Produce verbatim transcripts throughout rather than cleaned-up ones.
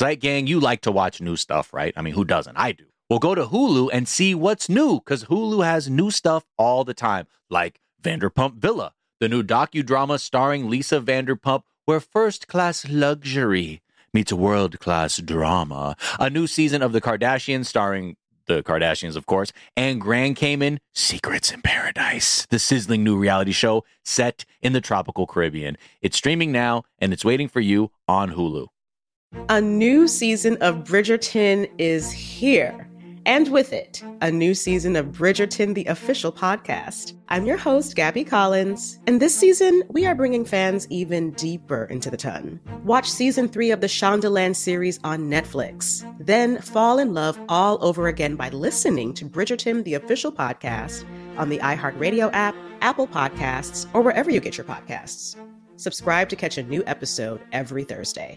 Zeit Gang, you like to watch new stuff, right? I mean, who doesn't? I do. Well, go to Hulu and see what's new, because Hulu has new stuff all the time, like Vanderpump Villa, the new docudrama starring Lisa Vanderpump, where first-class luxury meets world-class drama. A new season of The Kardashians starring the Kardashians, of course, and Grand Cayman, Secrets in Paradise, the sizzling new reality show set in the tropical Caribbean. It's streaming now, and it's waiting for you on Hulu. A new season of Bridgerton is here. And with it, a new season of Bridgerton, the official podcast. I'm your host, Gabby Collins, and this season, we are bringing fans even deeper into the ton. Watch season three of the Shondaland series on Netflix. Then fall in love all over again by listening to Bridgerton, the official podcast, on the iHeartRadio app, Apple Podcasts, or wherever you get your podcasts. Subscribe to catch a new episode every Thursday.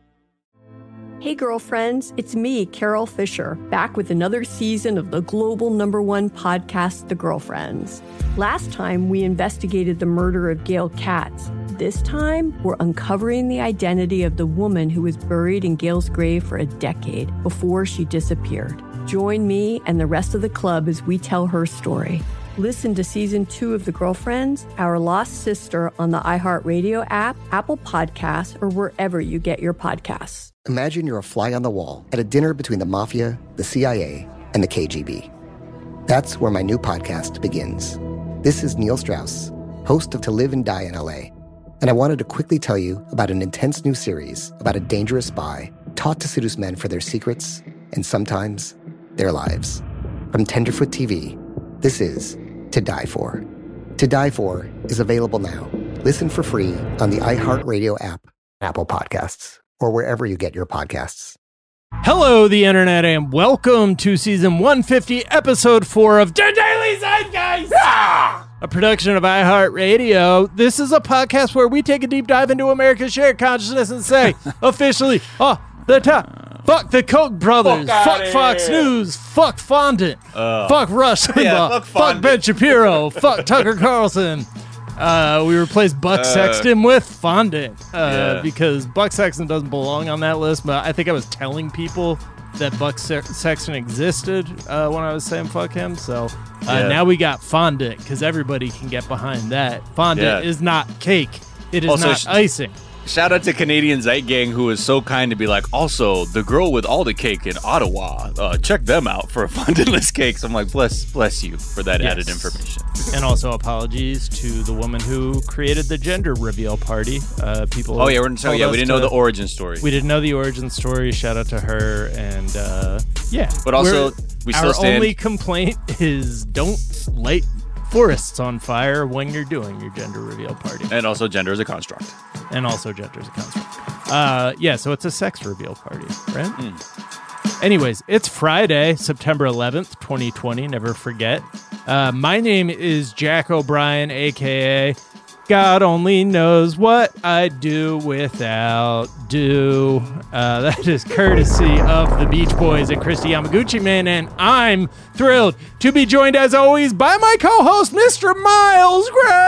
Hey girlfriends, it's me, Carol Fisher, back with another season of the global number one podcast, The Girlfriends. Last time, we investigated the murder of Gail Katz. This time, we're uncovering the identity of the woman who was buried in Gail's grave for a decade before she disappeared. Join me and the rest of the club as we tell her story. Listen to season two of The Girlfriends, Our Lost Sister on the iHeartRadio app, Apple Podcasts, or wherever you get your podcasts. Imagine you're a fly on the wall at a dinner between the mafia, the C I A, and the K G B. That's where my new podcast begins. This is Neil Strauss, host of To Live and Die in L A, and I wanted to quickly tell you about an intense new series about a dangerous spy taught to seduce men for their secrets and sometimes their lives. From Tenderfoot T V, this is To Die For. To Die For is available now. Listen for free on the iHeartRadio app, Apple Podcasts, or wherever you get your podcasts. Hello, the internet, and welcome to season one fifty, episode four of The Daily Zeitgeist, ah! a production of iHeartRadio. This is a podcast where we take a deep dive into America's shared consciousness and say, officially, oh, the top. Fuck the Koch brothers. Fuck, fuck Fox here. News. Fuck Fondant. Uh, fuck Rush Limbaugh. Yeah, fuck, fuck Ben Shapiro. Fuck Tucker Carlson. Uh, we replaced Buck uh, Sexton with Fondant uh, yeah. because Buck Sexton doesn't belong on that list, but I think I was telling people that Buck Se- Sexton existed uh, when I was saying fuck him, so uh, yeah. now we got Fondant because everybody can get behind that. Fondant yeah. is not cake. It is also, not sh- icing. Shout out to Canadian Zeit Gang, who is so kind to be like, also, the girl with all the cake in Ottawa, uh, check them out for a fondantless cake. So I'm like, bless bless you for that yes. added information. And also apologies to the woman who created the gender reveal party. Uh, people. Oh, yeah, we're, so, yeah we didn't to, know the origin story. We didn't know the origin story. Shout out to her. And uh, yeah. But also, we still our stand. Our only complaint is don't light forests on fire when you're doing your gender reveal party. And also, gender is a construct. And also, gender is a construct. Uh, yeah, so it's a sex reveal party, right? Mm. Anyways, it's Friday, September eleventh, twenty twenty. Never forget. Uh, my name is Jack O'Brien, a k a. God only knows what I do without do. Uh, that is courtesy of the Beach Boys and Christy Yamaguchi Man, and I'm thrilled to be joined, as always, by my co-host, Mister Miles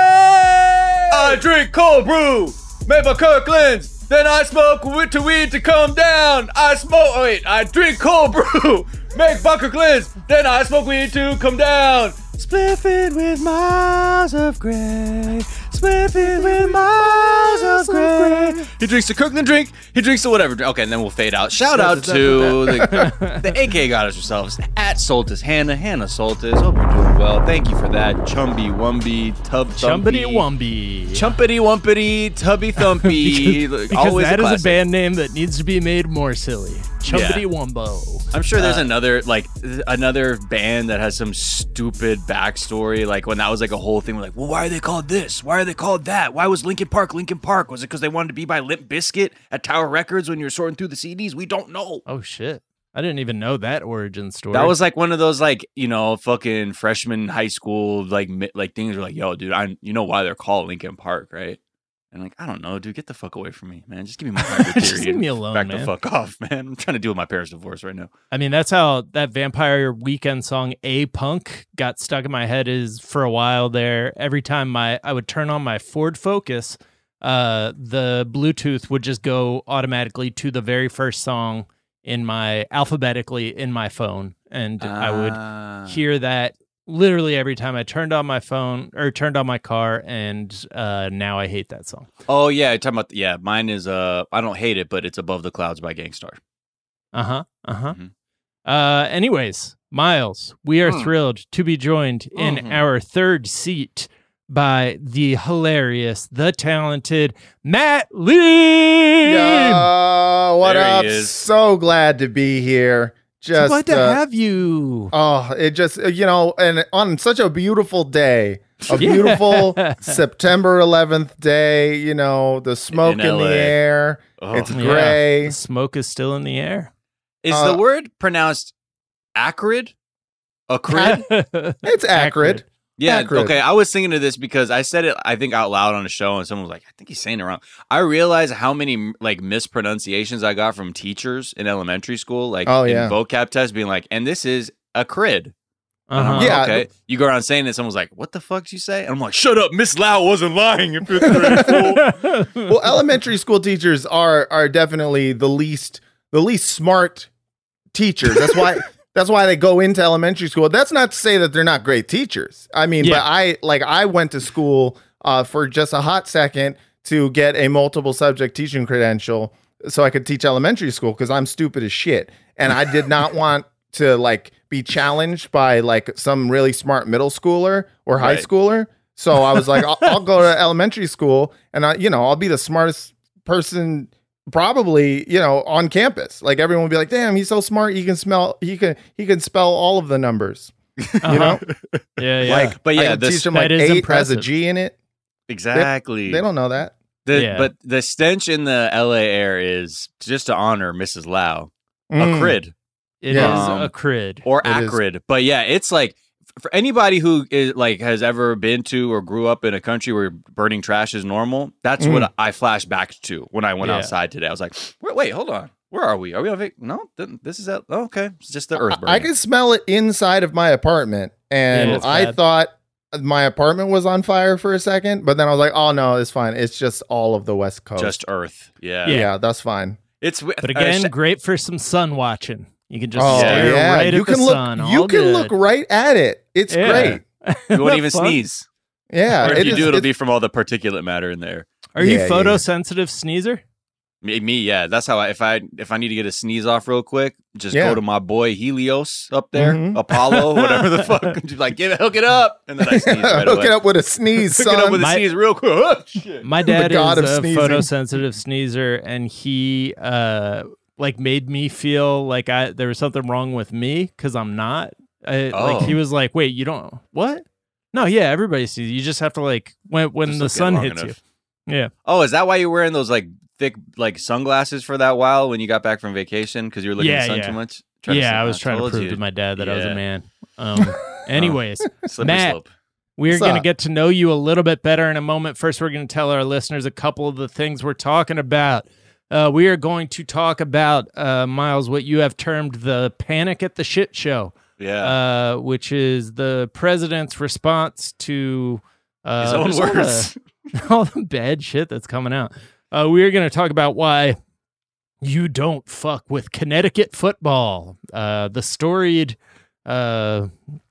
Gray. I drink cold brew, made by Kirkland's, then I smoke weed to weed to come down. I smoke, oh wait, I drink cold brew, make by Kirkland's, then I smoke weed to come down. Spliffing with Miles of Gray. Spliffing with Miles of Gray. He drinks the Kirkland drink. He drinks the whatever drink. Okay, and then we'll fade out. Shout out to the, the A K goddess herself, at Soltis Hannah. Hannah Soltis. Hope you're doing well. Thank you for that. Chumby Wumby, Tub Thumpy. Chumpity Wumpy. Chumpity Wumpity, Tubby Thumpy. because because Always that a is a band name that needs to be made more silly. Chumpity yeah. Wumbo. I'm sure there's uh, another like another band that has some stupid backstory. Like when that was like a whole thing. We're like, well, why are they called this? Why are they called that? Why was Linkin Park Linkin Park? Was it because they wanted to be by Limp Bizkit at Tower Records when you were sorting through the C Ds? We don't know. Oh shit! I didn't even know that origin story. That was like one of those like you know fucking freshman high school like like things. Were like, yo, dude, I you know why they're called Linkin Park, right? And like, I don't know, dude, get the fuck away from me, man. Just give me my hybrid theory. Just leave me alone, Back man. the fuck off, man. I'm trying to deal with my parents' divorce right now. I mean, that's how that Vampire Weekend song A Punk got stuck in my head is for a while there. Every time my I would turn on my Ford Focus uh, the Bluetooth would just go automatically to the very first song in my alphabetically in my phone, and uh, I would hear that literally every time I turned on my phone or turned on my car, and uh, now I hate that song. Oh yeah, you're talking about yeah. Mine is uh, I don't hate it, but it's Above the Clouds by Gangstar. Uh huh. Uh huh. Mm-hmm. Uh, anyways, Miles, we are mm. thrilled to be joined in mm-hmm. our third seat by the hilarious, the talented Matt Lee. Yo, what there up? So glad to be here. Just so glad to uh, have you. Oh, it just, you know, and on such a beautiful day, a beautiful yeah. September eleventh day, you know, the smoke in, in the air. Oh. It's gray. Yeah, the smoke is still in the air. Is uh, the word pronounced acrid? Acrid? It's acrid. acrid. Yeah, acrid. Okay. I was thinking of this because I said it, I think, out loud on a show, and someone was like, I think he's saying it wrong. I realized how many like mispronunciations I got from teachers in elementary school, like oh, yeah. in vocab tests, being like, and this is acrid. Uh-huh. Like, yeah. Okay. You go around saying this, someone's like, what the fuck did you say? And I'm like, shut up, Miss Lau wasn't lying in fifth grade, fool. Well, elementary school teachers are are definitely the least the least smart teachers. That's why that's why they go into elementary school. That's not to say that they're not great teachers. I mean, yeah. but I like I went to school uh, for just a hot second to get a multiple subject teaching credential so I could teach elementary school because I'm stupid as shit. And I did not want to like be challenged by like some really smart middle schooler or high right. schooler. So I was like, I'll, I'll go to elementary school and I, you know, I'll be the smartest person probably, you know, on campus. Like everyone would be like, damn, he's so smart. He can smell, he can, he can spell all of the numbers, you know? yeah, yeah. Like, but yeah, I this teach them like eight impressive. Has a G in it. Exactly. They, they don't know that. The, yeah. But the stench in the L A air is just to honor Missus Lau, mm. acrid. It um, is acrid. Or it acrid. Is. But yeah, it's like, for anybody who is like has ever been to or grew up in a country where burning trash is normal, that's mm. what I flash back to when I went yeah. outside today. I was like, wait, wait, hold on. Where are we? Are we on vac- No, this is out. Oh, okay. It's just the earth burning. I, I can smell it inside of my apartment. And yeah, I bad. thought my apartment was on fire for a second, but then I was like, oh no, it's fine. It's just all of the West Coast. Just earth. Yeah. Yeah, yeah that's fine. It's But again, uh, sh- great for some sun watching. You can just oh, stare yeah. right you at can the look, sun. You All can good. look right at it. It's yeah. great. You won't even sneeze. Yeah. Or if it you is, do, it'll it, be from all the particulate matter in there. Are yeah, you photosensitive yeah. sneezer? Me, me, yeah. That's how I, if I if I need to get a sneeze off real quick, just yeah. go to my boy Helios up there, mm-hmm. Apollo, whatever the fuck. Just like, give it, hook it up. And then I sneeze right Hook away. it up with a sneeze, son. Hook it up with my, a sneeze real quick. Oh, shit. My dad is a sneezing. photosensitive sneezer, and he uh like made me feel like I there was something wrong with me because I'm not. I, Oh. Like he was like, wait, you don't what? No, yeah, everybody sees. You just have to like when when Just the look at it sun long hits enough. you. Yeah. Oh, is that why you're wearing those like thick like sunglasses for that while when you got back from vacation because you were looking Yeah, at the sun yeah. too much? Trying to Yeah, say, I was trying to told prove you. to my dad that I was a Yeah. man. Um, anyways, Slippery Matt, slope. we're What's going to up? get to know you a little bit better in a moment. First, we're going to tell our listeners a couple of the things we're talking about. Uh, we are going to talk about, uh, Miles, what you have termed the Panic at the Shit Show, Yeah. uh, which is the president's response to uh, His own just all words. the, all the bad shit that's coming out. Uh, we are going to talk about why you don't fuck with Connecticut football, uh, the storied uh,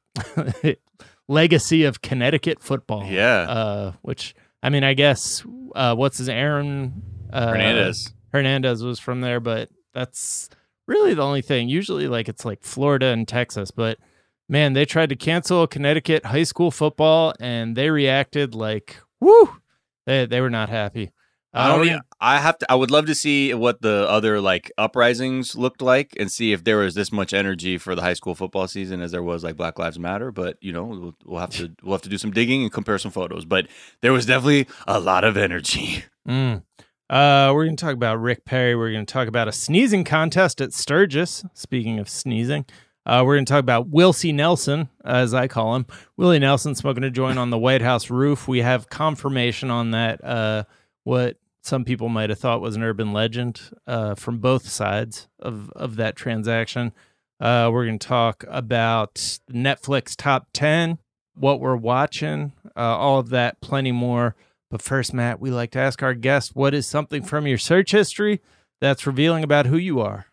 legacy of Connecticut football. Yeah. Uh, which, I mean, I guess, uh, what's his Aaron uh, Hernandez. Hernandez was from there, but that's really the only thing. Usually, like, it's like Florida and Texas, but man, they tried to cancel Connecticut high school football, and they reacted like, woo, they, they were not happy. I don't. Uh, e- I have to. I would love to see what the other like uprisings looked like, and see if there was this much energy for the high school football season as there was like Black Lives Matter. But you know, we'll, we'll have to we'll have to do some digging and compare some photos. But there was definitely a lot of energy. Mm. Uh, we're going to talk about Rick Perry. We're going to talk about a sneezing contest at Sturgis. Speaking of sneezing, uh, we're going to talk about Wilcie Nelson, as I call him. Willie Nelson smoking a joint on the White House roof. We have confirmation on that. Uh, what some people might have thought was an urban legend uh, from both sides of, of that transaction. Uh, we're going to talk about Netflix top ten, what we're watching, uh, all of that, plenty more. But first, Matt, we like to ask our guests, what is something from your search history that's revealing about who you are?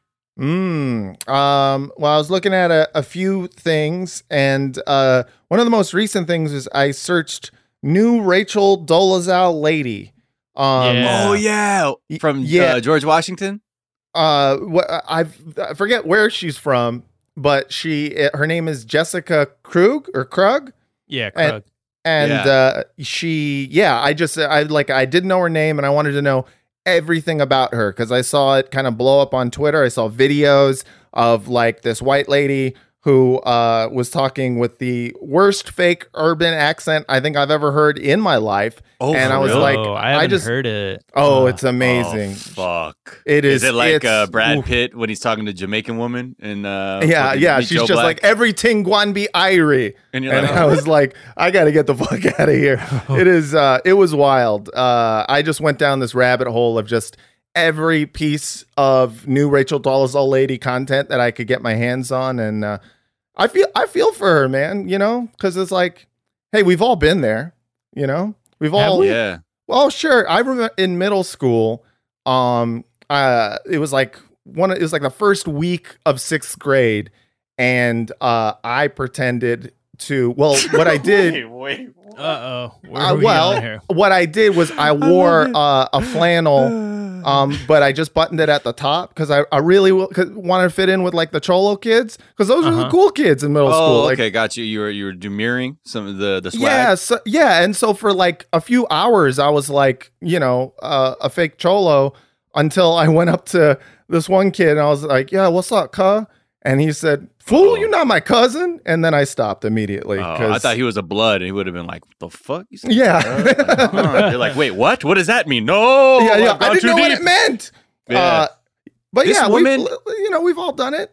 Mm, um, well, I was looking at a, a few things, and uh, one of the most recent things is I searched new Rachel Dolezal lady. Um, Yeah. Oh yeah, from yeah. uh, George Washington. Uh, wh- I've, I forget where she's from, but she her name is Jessica Krug or Krug. Yeah, And- Krug. And Yeah. uh, she, yeah, I just, I like, I didn't know her name, and I wanted to know everything about her because I saw it kind of blow up on Twitter. I saw videos of like this white lady who uh, was talking with the worst fake urban accent I think I've ever heard in my life. Oh, and for I was real? like, Oh, I haven't just, heard it. oh, Uh, it's amazing. Oh, fuck. It is- Is it like it's- uh, Brad oof. Pitt when he's talking to Jamaican woman? And uh, yeah, fucking yeah. Meet She's Joe just Black? like everything Gwanbi Irie. And you're And like, I was like, I got to get the fuck out of here. It is, uh, it was wild. Uh, I just went down this rabbit hole of just every piece of new Rachel Dolezal lady content that I could get my hands on. And uh, I feel, I feel for her, man, you know, because it's like, hey, we've all been there, you know, we've all, yeah. well, sure. I remember in middle school, um, uh, it was like one. It was like the first week of sixth grade, and uh, I pretended to. Well, what I did. wait, Uh oh. Uh, well, what I did was I wore uh, a flannel, um, but I just buttoned it at the top because I, I really w- wanted to fit in with like the Cholo kids because those are the Uh-huh. cool kids in middle Oh, school. Like, okay, got you. You were you were demurring some of the the swag. yeah, so, yeah, and so for like a few hours, I was like, you know, uh, a fake cholo until I went up to this one kid and I was like, "Yeah, what's up, cuh?" And he said, "Fool, Oh. you're not my cousin." And then I stopped immediately. Oh, 'cause- I thought he was a blood, and he would have been like, "What the fuck?" You said, Yeah. "Uh, huh." You're like, "Wait, what? What does that mean?" No, yeah, yeah. I've gone I didn't too know what deep. it meant. Yeah. Uh, but This yeah, woman- we've, you know, we've all done it.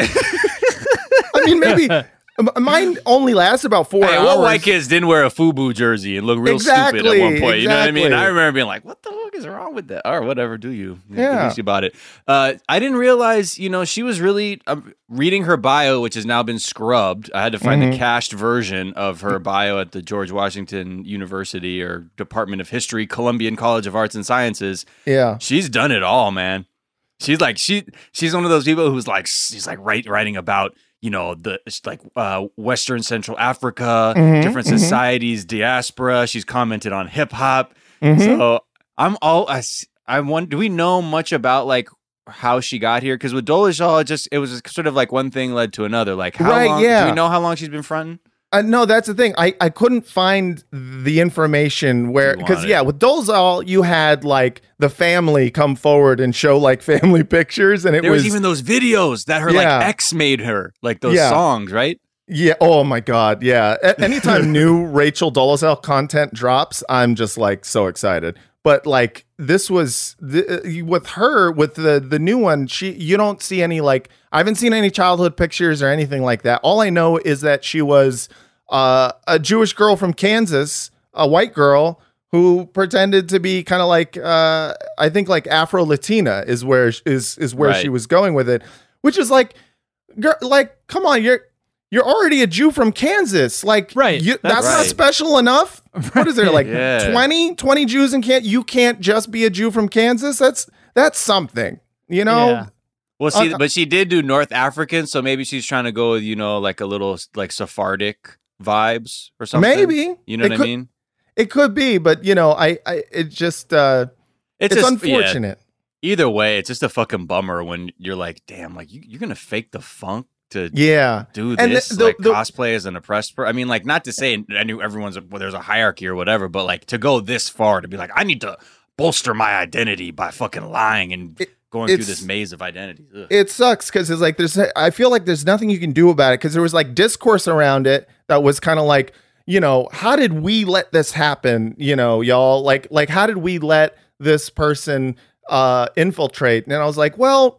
I mean, maybe m- mine only lasts about four Hey, hours. what white kids didn't wear a FUBU jersey and look real stupid at Exactly, one point? You know what I mean? exactly. I remember being like, "What the fuck is wrong with that?" Or whatever. Do you? Yeah. At least you bought it. Uh, I didn't realize. You know, she was really um, reading her bio, which has now been scrubbed. I had to find Mhm. the cached version of her bio at the George Washington University or Department of History, Columbian College of Arts and Sciences. Yeah. She's done it all, man. She's like she she's one of those people who's like she's like write, writing about, you know, the it's like uh, Western Central Africa, Mhm, different mhm. societies, diaspora. She's commented on hip hop. Mhm. So I'm all I, s- I wonder, do we know much about like how she got here? Because with Dolezal, it just it was just sort of like one thing led to another. Like how Right, long? yeah. Do we know how long she's been fronting? Uh, no, that's the thing. I, I couldn't find the information where, You because wanted. yeah, with Dolezal, you had like the family come forward and show like family pictures, and it There was, was, even those videos that her Yeah. like ex made her, like those Yeah. songs, right? yeah. Oh my god, yeah. A- anytime new Rachel Dolezal content drops, I'm just like so excited. But like this was the, with her with the the new one, she you don't see any like I haven't seen any childhood pictures or anything like that. All I know is that she was uh, a Jewish girl from Kansas, a white girl who pretended to be kind of like uh, I think like Afro Latina is where is is where Right. she was going with it, which is like, girl, like come on, you're you're already a Jew from Kansas, like Right, You, that's that's not right. special enough. What is there like Yeah. twenty, twenty Jews in Kansas? You can't just be a Jew from Kansas. That's that's something, you know. Yeah. Well, see, Uh, but she did do North African, so maybe she's trying to go with, you know, like a little like Sephardic vibes or something. Maybe You know It what could- I mean? It could be, but you know, I, I it just uh, it's, just- yeah. unfortunate. Either way, it's just a fucking bummer when you're like, damn, like you, you're gonna fake the funk to Yeah. do And the- this, the- like the- cosplay as an oppressed person. I mean, like, not to say I knew everyone's well, there's a hierarchy or whatever, but like to go this far to be like, I need to bolster my identity by fucking lying and It- going through it's- this maze of identities. Ugh. It sucks because it's like there's I feel like there's nothing you can do about it because there was like discourse around it that was kind of like, you know, how did we let this happen? You know, y'all like like how did we let this person uh infiltrate? And I was like, well,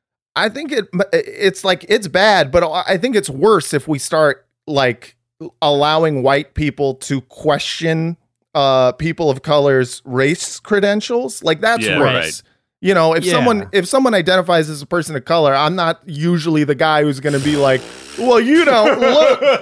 I think it it's like it's bad, but I think it's worse if we start like allowing white people to question uh people of color's race credentials. Like that's Yeah, worse. right. You know, if Yeah. someone if someone identifies as a person of color, I'm not usually the guy who's going to be like, "Well, you don't look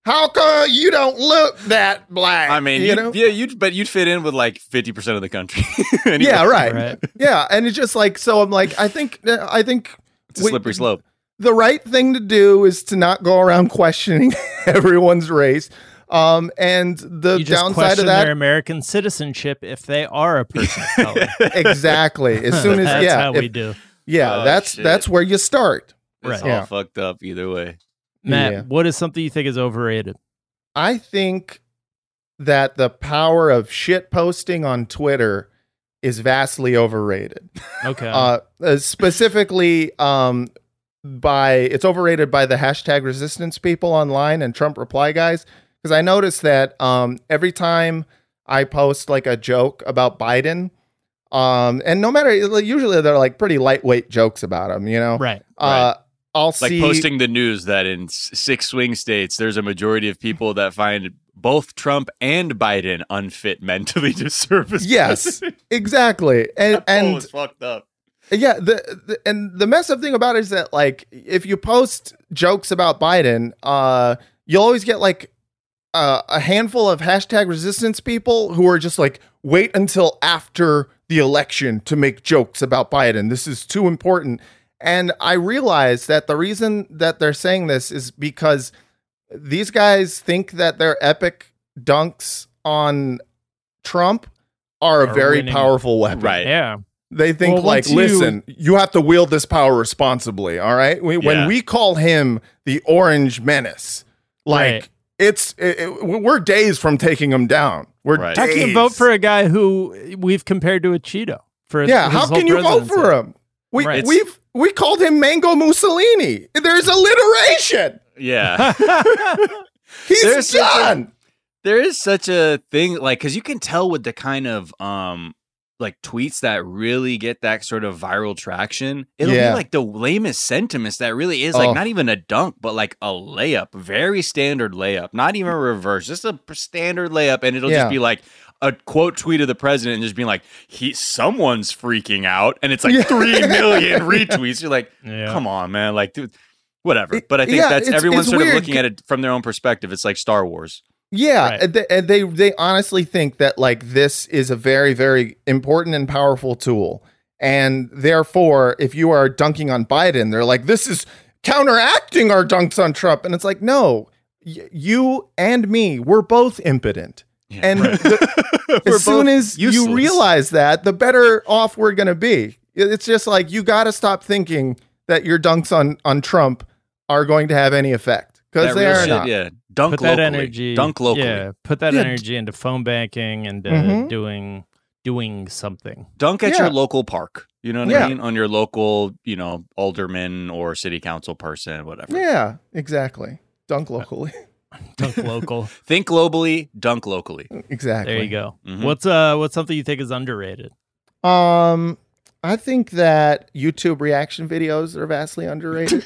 How come you don't look that black? I mean, you you know, yeah, you but you'd fit in with like fifty percent of the country. Anyway. Yeah, right. Right. Yeah, and it's just like so. I'm like, I think, I think It's a slippery slope. The right thing to do is to not go around questioning everyone's race. Um, and the You just downside question of that, their American citizenship if they are a person of color. exactly. As soon as That's yeah, how if- we do. yeah, Oh, that's shit. that's where you start. It's Right. all Yeah. fucked up either way. Matt, Yeah. what is something you think is overrated? I think that the power of shit posting on Twitter is vastly overrated. Okay. Uh, uh, specifically, um, by it's overrated by the hashtag resistance people online and Trump reply guys. Because I noticed that um, every time I post like a joke about Biden, um, and no matter usually they're like pretty lightweight jokes about him, you know, right. Uh, I'll Like see posting the news that in s- six swing states, there's a majority of people that find both Trump and Biden unfit mentally to serve as Yes, president. exactly, and That poll and was fucked up. yeah, the, the and the messed up thing about it is that like if you post jokes about Biden, uh, you'll always get like uh, a handful of hashtag resistance people who are just like, wait until after the election to make jokes about Biden. This is too important. And I realized that the reason that they're saying this is because these guys think that their epic dunks on Trump are a Are very winning. powerful weapon. Right. Yeah. They think Well, like, once you- listen, you have to wield this power responsibly. All right. We, Yeah. When we call him the Orange Menace, like Right. it's it, it- we're days from taking him down. We're Right. How days. can you vote for a guy who we've compared to a Cheeto? For Yeah. his How whole can you vote presidency? for him? We Right. we've we called him Mango Mussolini. There's alliteration. Yeah. He's There's such a- done. There is such a thing, like, because you can tell with the kind of um like tweets that really get that sort of viral traction. It'll Yeah. be like the lamest sentiments that really is like Oh. not even a dunk, but like a layup, very standard layup, not even a reverse, just a standard layup, and it'll Yeah. just be like a quote tweet of the president and just being like, he someone's freaking out, and it's like Yeah. three million retweets. You're like, Yeah. come on, man, like, dude, whatever. But I think Yeah, that's it's- everyone's it's sort weird. of looking at it from their own perspective. It's like Star Wars. Yeah, Right. and they, and they they honestly think that like this is a very very important and powerful tool, and therefore, if you are dunking on Biden, they're like, this is counteracting our dunks on Trump, and it's like, no, y- you and me, we're both impotent, and the- We're as soon both as useless. you realize that, the better off we're gonna be. It's just like you got to stop thinking that your dunks on on Trump are going to have any effect because That they real are shit, not. Yeah, dunk Put that locally. energy. Dunk locally. Yeah. Put that Yeah. energy into phone banking and uh, Mhm. doing doing something. Dunk at Yeah. your local park. You know what Yeah. I mean? On your local, you know, alderman or city council person, whatever. Yeah, exactly. Dunk locally. Dunk local. Think globally, dunk locally. Exactly. There you go. Mhm. What's uh what's something you think is underrated? Um, I think that YouTube reaction videos are vastly underrated.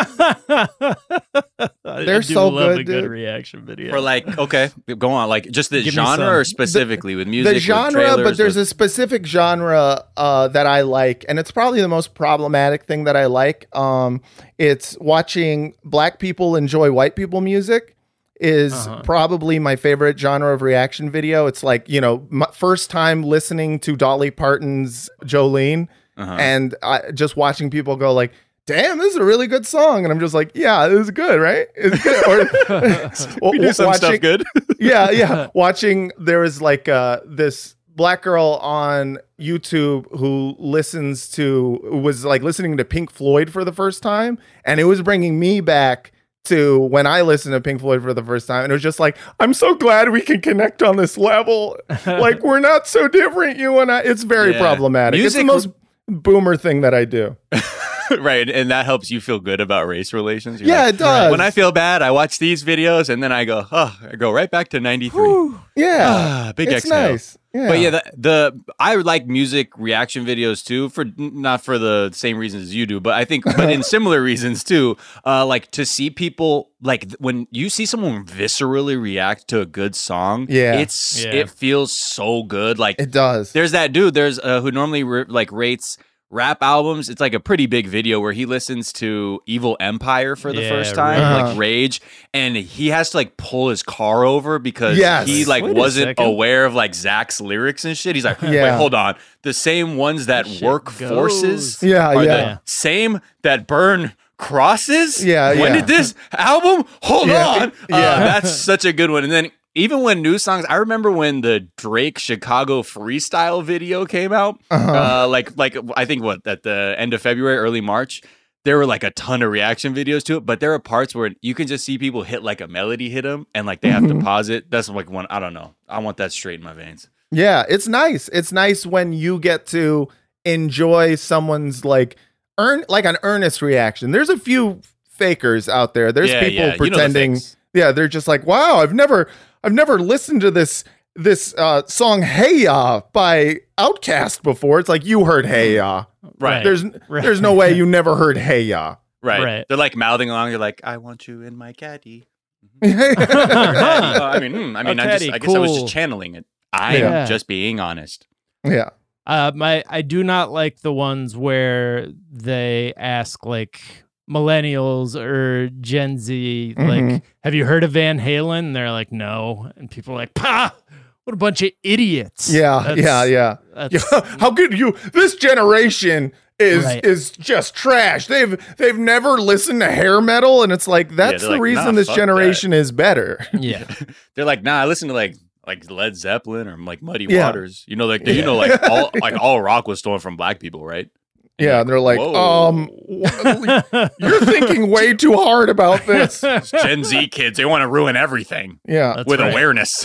I They're do so love good, a good dude. reaction video. Or like, okay, go on. Like just the Give me genre some. or specifically with music? the genre, with but trailers, there's with- a specific genre uh, that I like, and it's probably the most problematic thing that I like. Um, it's watching black people enjoy white people music. Is Uh-huh. probably my favorite genre of reaction video. It's like, you know, my first time listening to Dolly Parton's Jolene, uh-huh. and I, just watching people go like, damn, this is a really good song. And I'm just like, yeah, this is good, right? It's good. Or we do some stuff good. yeah, yeah. Watching, there was like uh, this black girl on YouTube who listens to, was like listening to Pink Floyd for the first time. And it was bringing me back to when I listened to Pink Floyd for the first time. And it was just like, I'm so glad we can connect on this level. Like, we're not so different, you and I. It's very Yeah. problematic. Music- it's the most boomer thing that I do. Right, and that helps you feel good about race relations. You're Yeah, like, it does. when I feel bad, I watch these videos, and then I go, oh, I go right back to ninety-three. Yeah. Ah, big it's exhale. nice. Yeah. But yeah, the, the I like music reaction videos too, for not for the same reasons as you do, but I think, but in similar reasons too. Uh, like to see people like th- when you see someone viscerally react to a good song, Yeah. it's Yeah. it feels so good. Like it does. there's that dude, there's uh, who normally re- like rates rap albums, it's like a pretty big video where he listens to Evil Empire for the Yeah, first time, right. like Rage, and he has to like pull his car over because Yes. he like Wait a wasn't second. aware of like Zach's lyrics and shit. He's like, wait, Yeah. hold on. The same ones that Shit work goes. forces Yeah, are yeah. the same that burn crosses? Yeah, When yeah. did this album? Hold Yeah, on. yeah. Uh, that's such a good one. And then even when new songs, I remember when the Drake Chicago freestyle video came out, Uh-huh. uh, like like I think what at the end of February, early March, there were like a ton of reaction videos to it, but there are parts where you can just see people hit like a melody hit them and like they have Mm-hmm. to pause it. That's like one, I don't know. I want that straight in my veins. Yeah, it's nice. It's nice when you get to enjoy someone's like earn like an earnest reaction. There's a few fakers out there. There's Yeah, people yeah, you know the pretending. fakes. Yeah, they're just like, wow, I've never, I've never listened to this this uh, song "Hey Ya" by Outkast before. It's like you heard "Hey Ya." Right. There's Right. there's no way you never heard "Hey Ya." Right. Right. They're like mouthing along. They're like, I want you in my caddy. yeah, Uh, I mean, hmm, I mean, Oh, I just, caddy, I guess I was cool. just channeling it. I Yeah. am just being honest. Uh, my I do not like the ones where they ask like millennials or Gen Z, like, Mhm. have you heard of Van Halen? And they're like, no, and people are like, "Pah, what a bunch of idiots!" yeah, That's- yeah, yeah. that's- How could you? This generation is Right. is just trash. They've they've never listened to hair metal, and it's like that's they're the like, reason nah, this fuck generation is better. yeah. They're like, nah, I listen to like like Led Zeppelin or like Muddy Yeah. Waters. You know, like you know, like all like all rock was stolen from black people, right? And Yeah, you're and they're like, whoa. um, you're thinking way too hard about this. These Gen Z kids, they want to ruin everything Yeah, That's with right. awareness.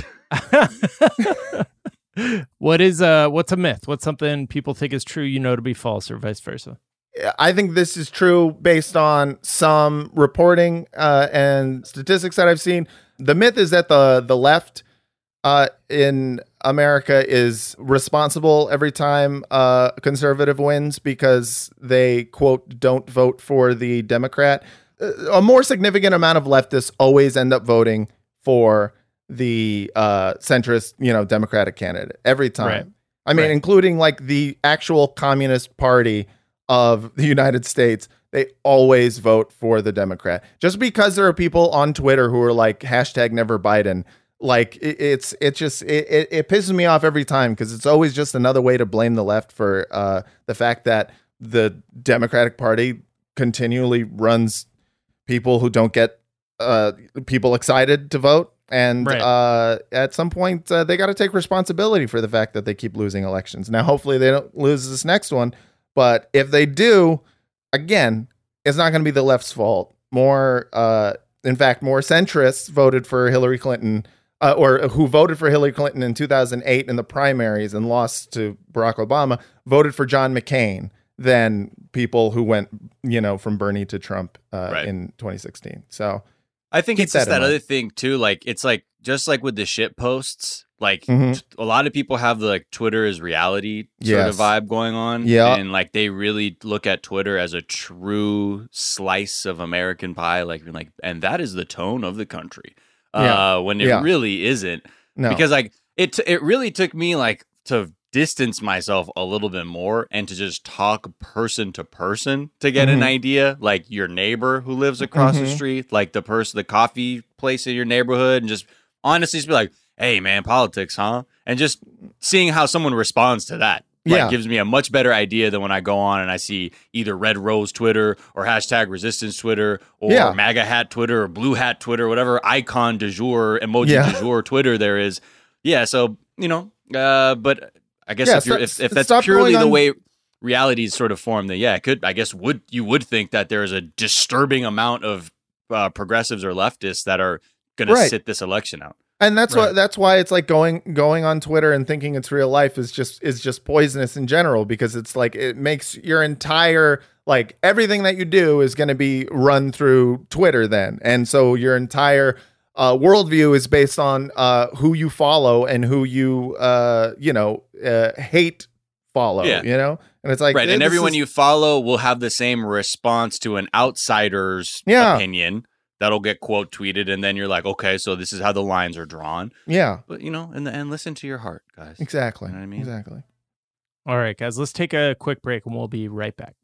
What is uh what's a myth? What's something people think is true you know to be false, or vice versa? I think this is true based on some reporting uh, and statistics that I've seen. The myth is that the the left uh, in America is responsible every time uh, a conservative wins because they, quote, don't vote for the Democrat. Uh, A more significant amount of leftists always end up voting for the uh, centrist, you know, Democratic candidate every time. Right. I mean, Right. including like the actual Communist Party of the United States, they always vote for the Democrat. Just because there are people on Twitter who are like hashtag never Biden, like it, it's it just it, it, it pisses me off every time because it's always just another way to blame the left for uh, the fact that the Democratic Party continually runs people who don't get uh, people excited to vote. And Right. uh, at some point, uh, they got to take responsibility for the fact that they keep losing elections. Now, hopefully, they don't lose this next one. But if they do, again, it's not going to be the left's fault. More, uh, in fact, more centrists voted for Hillary Clinton, uh, or who voted for Hillary Clinton in two thousand eight in the primaries and lost to Barack Obama, voted for John McCain than people who went, you know, from Bernie to Trump uh, Right. in twenty sixteen. So, I think Keep it's just that in that mind. other thing too. Like it's like just like with the shit posts. Like Mhm. t- a lot of people have the like Twitter is reality sort Yes. of vibe going on. Yeah. and like they really look at Twitter as a true slice of American pie. Like being like, and that is the tone of the country. Yeah. Uh, when it Yeah. really isn't. no. Because like it t- it really took me like to distance myself a little bit more and to just talk person to person to get an Mhm. idea, like your neighbor who lives across the Mhm. street, like the person, the coffee place in your neighborhood, and just honestly just be like, hey man, politics, huh? And just seeing how someone responds to that. Like, Yeah. gives me a much better idea than when I go on and I see either Red Rose Twitter or hashtag Resistance Twitter or Yeah. MAGA Hat Twitter or Blue Hat Twitter, whatever icon du jour, emoji Yeah. du jour Twitter there is. Yeah, so, you know, uh, but I guess Yeah, if, you're, stop- if, if that's stop purely going the on- way reality is sort of formed, then yeah, it could, I guess, would you would think that there is a disturbing amount of uh, progressives or leftists that are going Right. to sit this election out. And that's Right. what that's why it's like going going on Twitter and thinking it's real life is just is just poisonous in general, because it's like it makes your entire like everything that you do is going to be run through Twitter then, and so your entire uh, worldview is based on uh, who you follow and who you uh, you know uh, hate follow. Yeah. You know, and it's like Right, and this everyone is- you follow will have the same response to an outsider's Yeah. opinion that'll get quote tweeted, and then you're like, okay, so this is how the lines are drawn. yeah, But you know, in the end, listen to your heart, guys. exactly, You know what I mean? exactly. All right, guys, let's take a quick break and we'll be right back.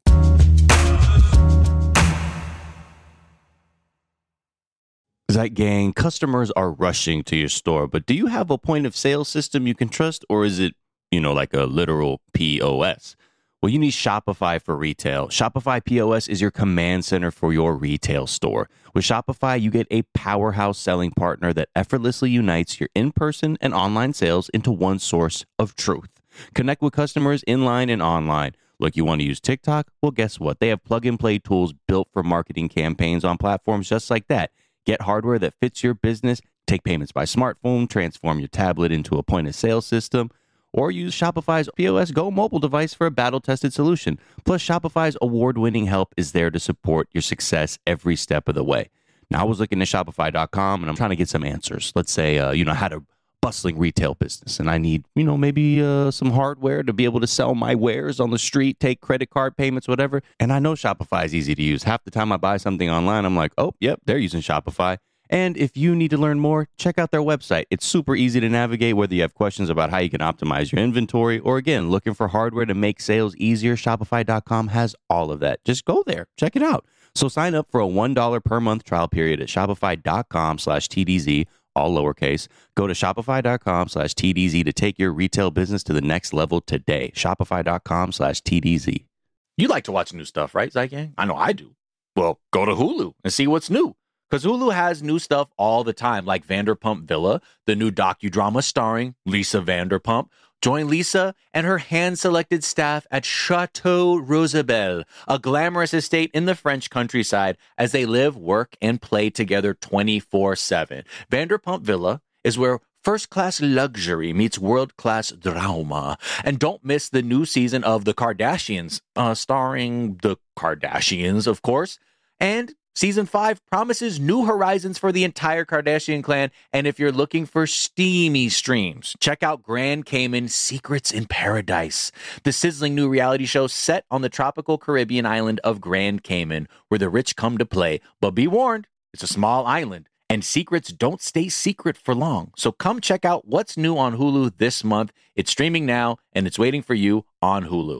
Zeit Gang, customers are rushing to your store, but do you have a point of sale system you can trust, or is it, you know, like a literal P O S? Well, you need Shopify for retail. Shopify P O S is your command center for your retail store. With Shopify, you get a powerhouse selling partner that effortlessly unites your in-person and online sales into one source of truth. Connect with customers inline and online. Look, you want to use TikTok? Well, guess what? They have plug-and-play tools built for marketing campaigns on platforms just like that. Get hardware that fits your business, take payments by smartphone, transform your tablet into a point-of-sale system, or use Shopify's P O S Go mobile device for a battle-tested solution. Plus, Shopify's award-winning help is there to support your success every step of the way. Now, I was looking at Shopify dot com, and I'm trying to get some answers. Let's say, uh, you know, I had a bustling retail business, and I need, you know, maybe uh, some hardware to be able to sell my wares on the street, take credit card payments, whatever. And I know Shopify is easy to use. Half the time I buy something online, I'm like, oh, yep, they're using Shopify. And if you need to learn more, check out their website. It's super easy to navigate, whether you have questions about how you can optimize your inventory or, again, looking for hardware to make sales easier. Shopify dot com has all of that. Just go there. Check it out. So sign up for a one dollar per month trial period at shopify dot com slash T D Z, all lowercase. Go to shopify dot com slash T D Z to take your retail business to the next level today. shopify dot com slash T D Z. You like to watch new stuff, right, Zeit Gang? I know I do. Well, go to Hulu and see what's new. Because Hulu has new stuff all the time, like Vanderpump Villa, the new docudrama starring Lisa Vanderpump. Join Lisa and her hand-selected staff at Chateau Rosabelle, a glamorous estate in the French countryside, as they live, work, and play together twenty-four seven. Vanderpump Villa is where first-class luxury meets world-class drama. And don't miss the new season of The Kardashians, uh, starring the Kardashians, of course. And Season five promises new horizons for the entire Kardashian clan, and if you're looking for steamy streams, check out Grand Cayman Secrets in Paradise, the sizzling new reality show set on the tropical Caribbean island of Grand Cayman, where the rich come to play. But be warned, it's a small island, and secrets don't stay secret for long. So come check out what's new on Hulu this month. It's streaming now, and it's waiting for you on Hulu.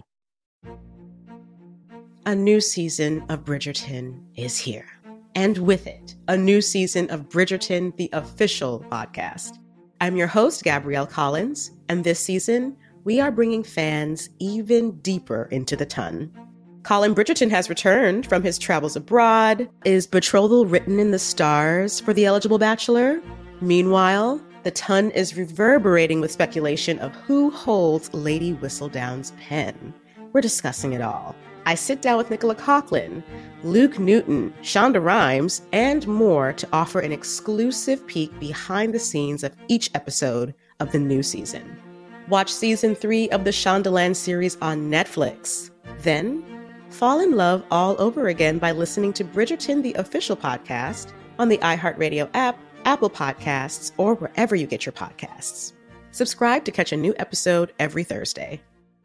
A new season of Bridgerton is here. And with it, a new season of Bridgerton, the official podcast. I'm your host, Gabrielle Collins, and this season, we are bringing fans even deeper into the ton. Colin Bridgerton has returned from his travels abroad. Is betrothal written in the stars for the eligible bachelor? Meanwhile, the ton is reverberating with speculation of who holds Lady Whistledown's pen. We're discussing it all. I sit down with Nicola Coughlan, Luke Newton, Shonda Rhimes, and more to offer an exclusive peek behind the scenes of each episode of the new season. Watch season three of the Shondaland series on Netflix. Then, fall in love all over again by listening to Bridgerton, the official podcast, on the iHeartRadio app, Apple Podcasts, or wherever you get your podcasts. Subscribe to catch a new episode every Thursday.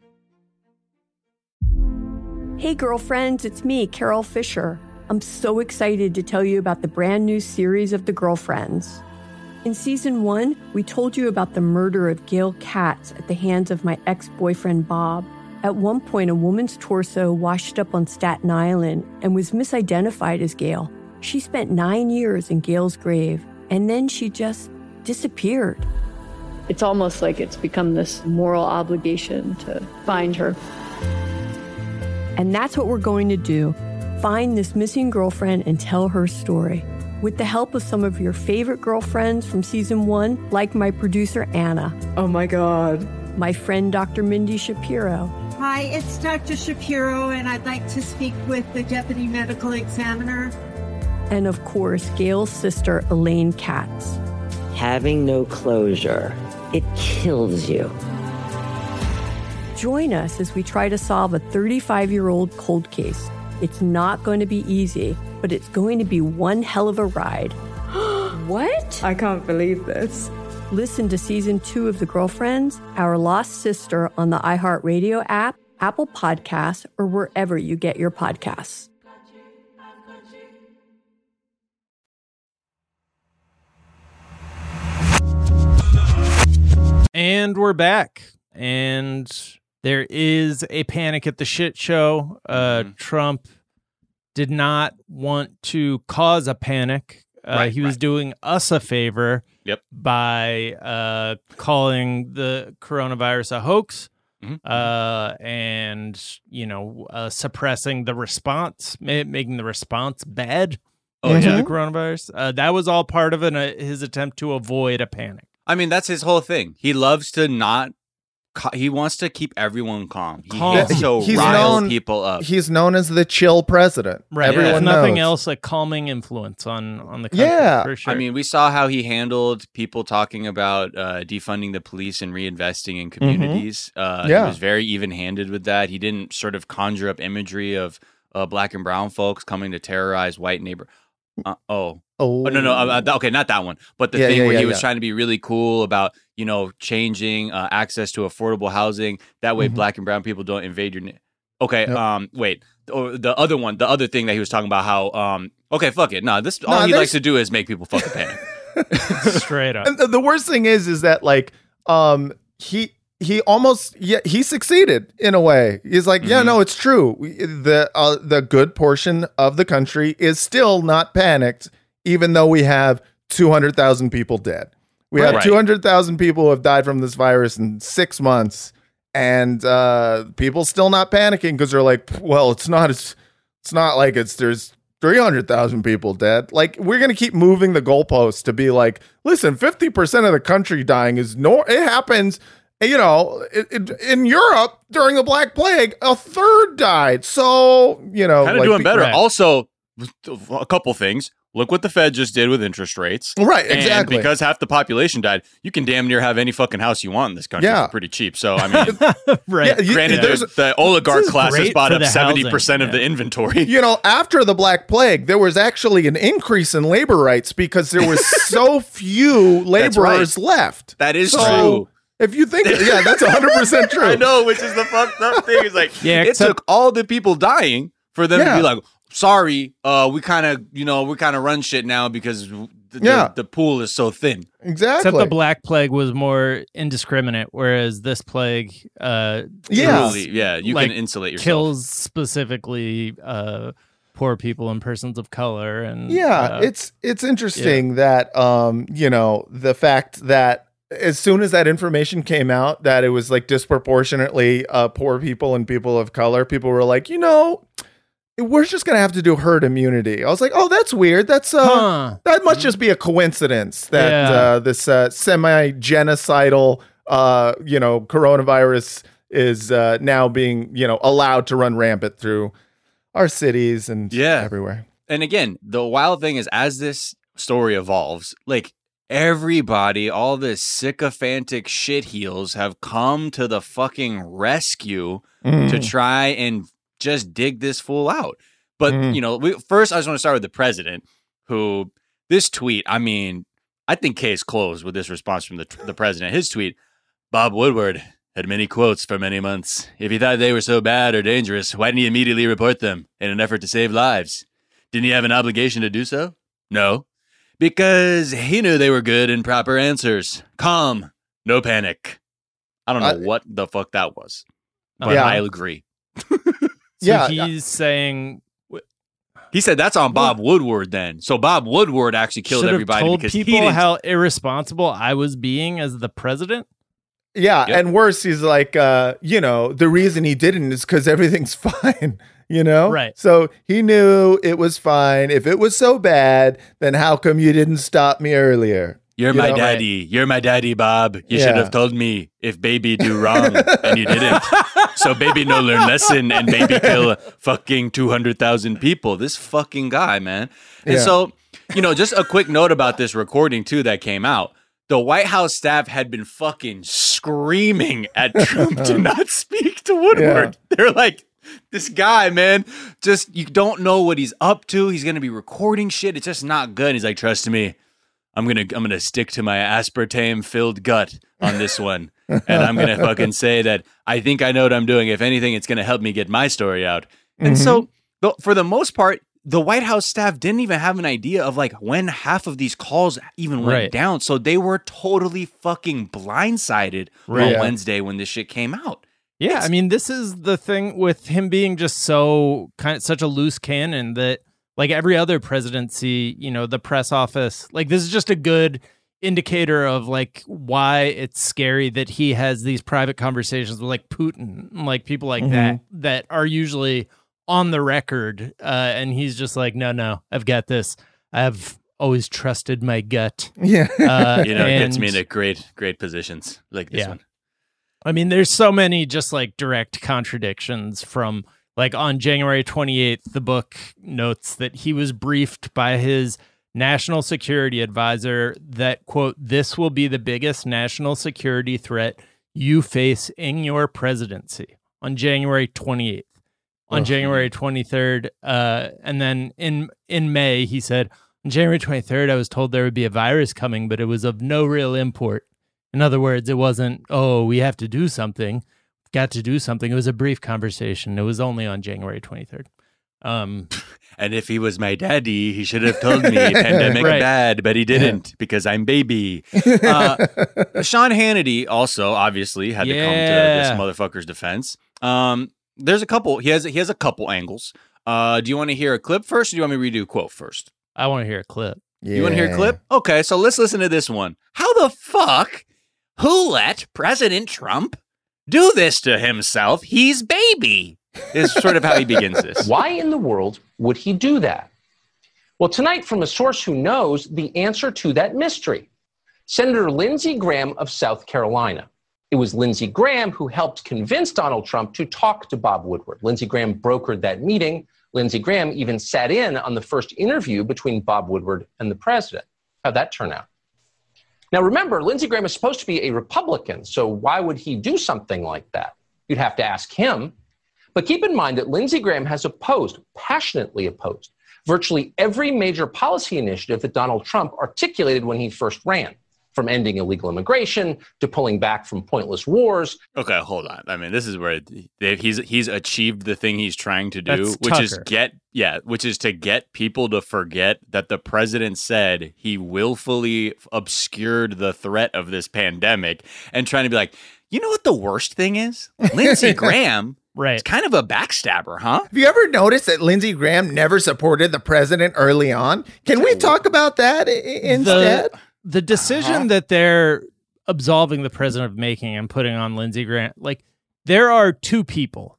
Hey girlfriends, it's me, Carol Fisher. I'm so excited to tell you about the brand new series of The Girlfriends. In season one, we told you about the murder of Gail Katz at the hands of my ex-boyfriend Bob. At one point, a woman's torso washed up on Staten Island and was misidentified as Gail. She spent nine years in Gail's grave, and then she just disappeared. It's almost like it's become this moral obligation to find her. And that's what we're going to do. Find this missing girlfriend and tell her story. With the help of some of your favorite girlfriends from season one, like my producer, Anna. Oh my God. My friend, Doctor Mindy Shapiro. Hi, it's Doctor Shapiro, and I'd like to speak with the Deputy Medical Examiner. And of course, Gail's sister, Elaine Katz. Having no closure, it kills you. Join us as we try to solve a thirty-five-year-old cold case. It's not going to be easy, but it's going to be one hell of a ride. What? I can't believe this. Listen to season two of The Girlfriends, Our Lost Sister on the iHeartRadio app, Apple Podcasts, or wherever you get your podcasts. And we're back. And there is a panic at the shit show. Uh, Mhm. Trump did not want to cause a panic. Uh, Right, he was right. doing us a favor Yep. by uh, calling the coronavirus a hoax. Mhm. Uh, and you know, uh, suppressing the response, ma- making the response bad Oh, to yeah. the coronavirus. Uh, that was all part of an, uh, his attempt to avoid a panic. I mean, that's his whole thing. He loves to not. ca- He wants to keep everyone calm. He Calm. hates to He's rile known- people up. He's known as the chill president. Right. Everyone If nothing knows. else, a calming influence on on the country. Yeah. For sure. I mean, we saw how he handled people talking about uh, defunding the police and reinvesting in communities. Uh, Yeah. He was very even-handed with that. He didn't sort of conjure up imagery of uh, black and brown folks coming to terrorize white neighbor. Uh, oh. Oh, Oh, no, no. Uh, uh, okay, not that one. But the Yeah, thing yeah, where yeah, he was yeah. trying to be really cool about, you know, changing uh, access to affordable housing. That way, Mhm. black and brown people don't invade your. Na- okay, Yep. um, wait. Or the other one, the other thing that he was talking about, how, um, okay, fuck it. No, this all Nah, he there's- likes to do is make people fucking panic. straight up. And the, the worst thing is, is that like, um, he he almost yeah he succeeded in a way. He's like, yeah, Mhm. no, it's true. We- The uh, the good portion of the country is still not panicked, even though we have two hundred thousand people dead. We have Right. two hundred thousand people who have died from this virus in six months, and uh, people still not panicking because they're like, well, it's not it's it's not like it's there's three hundred thousand people dead. Like, we're going to keep moving the goalposts to be like, listen, fifty percent of the country dying is no, it happens. You know, it, it, in Europe during the Black Plague, a third died. So, you know, Kind of like, doing be- better. right. Also, a couple things. Look what the Fed just did with interest rates. Right, And exactly. because half the population died, you can damn near have any fucking house you want in this country Yeah. for pretty cheap. So, I mean, Right. Yeah, you- granted, there's- the, the oligarch This is class has great bought for up the seventy percent housing, of the yeah. inventory. you know, after the Black Plague, there was actually an increase in labor rights because there was so few That's right. laborers left. That is So, true. If you think, yeah, that's one hundred percent true. I know, which is the fucked up thing. It's like, Yeah, it except- took all the people dying for them Yeah. to be like, sorry, uh, we kind of, you know, we kind of run shit now because the, Yeah. the, the pool is so thin. Exactly. Except the Black Plague was more indiscriminate, whereas this plague uh, Yeah. Truly, yeah, you Like, can insulate yourself. kills specifically uh, poor people and persons of color. And Yeah, uh, it's it's interesting that um, you know, the fact that as soon as that information came out that it was like disproportionately uh, poor people and people of color, people were like, you know, we're just gonna have to do herd immunity. I was like, oh, that's weird. That's uh, Huh. that must just be a coincidence that Yeah. uh, this uh, semi-genocidal, uh, you know, coronavirus is uh, now being, you know, allowed to run rampant through our cities and Yeah. everywhere. And again, the wild thing is, as this story evolves, like everybody, all the sycophantic shitheels have come to the fucking rescue Mm. to try and just dig this fool out. But, Mm. you know, we, first, I just want to start with the president, who this tweet, I mean, I think case closed with this response from the, the president. His tweet, Bob Woodward had many quotes for many months. If he thought they were so bad or dangerous, why didn't he immediately report them in an effort to save lives? Didn't he have an obligation to do so? No. Because he knew they were good and proper answers. Calm. No panic. I don't know Uh, what the fuck that was. But Yeah. I'll agree. So Yeah, he's saying He said that's on Bob Woodward then. So Bob Woodward actually killed should have everybody told because he people didn't. how irresponsible I was being as the president. Yeah, Yep. and worse, he's like, uh, you know, the reason he didn't is because everything's fine, you know? Right. So he knew it was fine. If it was so bad, then how come you didn't stop me earlier? You're You my know? daddy. You're my daddy, Bob. You should Yeah. have told me if baby do wrong and you didn't. So baby no learn lesson and baby kill fucking two hundred thousand people. This fucking guy, man. And Yeah. so, you know, just a quick note about this recording too that came out. The White House staff had been fucking screaming at Trump to not speak to Woodward. They're like, this guy, man, just, you don't know what he's up to. He's going to be recording shit. It's just not good. He's like, trust me. I'm gonna I'm gonna stick to my aspartame filled gut on this one, and I'm gonna fucking say that I think I know what I'm doing. If anything, it's gonna help me get my story out. And so, th- for the most part, the White House staff didn't even have an idea of like when half of these calls even went Right. down. So they were totally fucking blindsided Right. on Yeah. Wednesday when this shit came out. Yeah, It's- I mean, this is the thing with him being just so kind of such a loose cannon that, like every other presidency, you know, the press office, like this is just a good indicator of like why it's scary that he has these private conversations with like Putin, like people like Mhm. that that are usually on the record, uh, and he's just like, no, no, I've got this. I've always trusted my gut. Yeah. Uh, You know, it gets and- me into great, great positions like this Yeah. one. I mean, there's so many just like direct contradictions from like on January twenty-eighth, the book notes that he was briefed by his national security advisor that, quote, this will be the biggest national security threat you face in your presidency on January twenty-eighth. On Ugh. January twenty-third, uh, and then in in May, he said, on January twenty-third, I was told there would be a virus coming, but it was of no real import. In other words, it wasn't, oh, we have to do something. Got to do something. It was a brief conversation. It was only on January twenty-third. Um, And if he was my daddy, he should have told me pandemic Right. bad, but he didn't because I'm baby. Uh, Sean Hannity also obviously had to come to Yeah. this motherfucker's defense. Um, there's a couple. He has he has a couple angles. Uh, do you want to hear a clip first, or do you want me to redo a quote first? I want to hear a clip. You want to hear a clip? Okay, so let's listen to this one. How the fuck? Who let President Trump do this to himself? He's baby. Is sort of how he begins this. Why in the world would he do that? Well, tonight, from a source who knows the answer to that mystery, Senator Lindsey Graham of South Carolina. It was Lindsey Graham who helped convince Donald Trump to talk to Bob Woodward. Lindsey Graham brokered that meeting. Lindsey Graham even sat in on the first interview between Bob Woodward and the president. How'd that turn out? Now, remember, Lindsey Graham is supposed to be a Republican, so why would he do something like that? You'd have to ask him. But keep in mind that Lindsey Graham has opposed, passionately opposed, virtually every major policy initiative that Donald Trump articulated when he first ran, from ending illegal immigration to pulling back from pointless wars. Okay, hold on. I mean, this is where they, he's he's achieved the thing he's trying to do, That's which is Tucker. get yeah, which is to get people to forget that the president said he willfully obscured the threat of this pandemic and trying to be like, you know what the worst thing is? Lindsey Graham Right. is kind of a backstabber, huh? Have you ever noticed that Lindsey Graham never supported the president early on? Can we talk about that i- instead? The, the decision Uh-huh. that they're absolving the president of making and putting on Lindsey Graham, like there are two people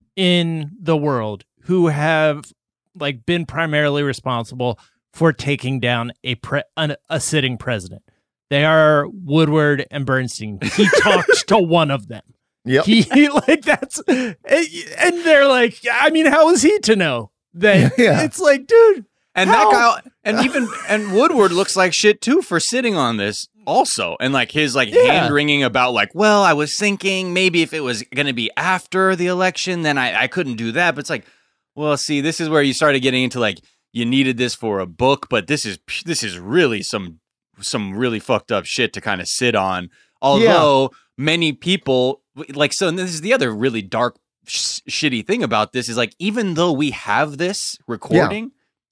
in the world who have like been primarily responsible for taking down a pre- an, a sitting president. They are Woodward and Bernstein. He talked to one of them. Yep. He, he like that's and they're like, I mean, how is he to know that? Yeah. It's like, dude. And how? that guy, and even and Woodward looks like shit too for sitting on this also, and like his like Yeah. hand wringing about like, well, I was thinking maybe if it was going to be after the election, then I I couldn't do that. But it's like, well, see, this is where you started getting into like you needed this for a book, but this is this is really some some really fucked up shit to kind of sit on. Although many people like, so and this is the other really dark sh- shitty thing about this is like, even though we have this recording.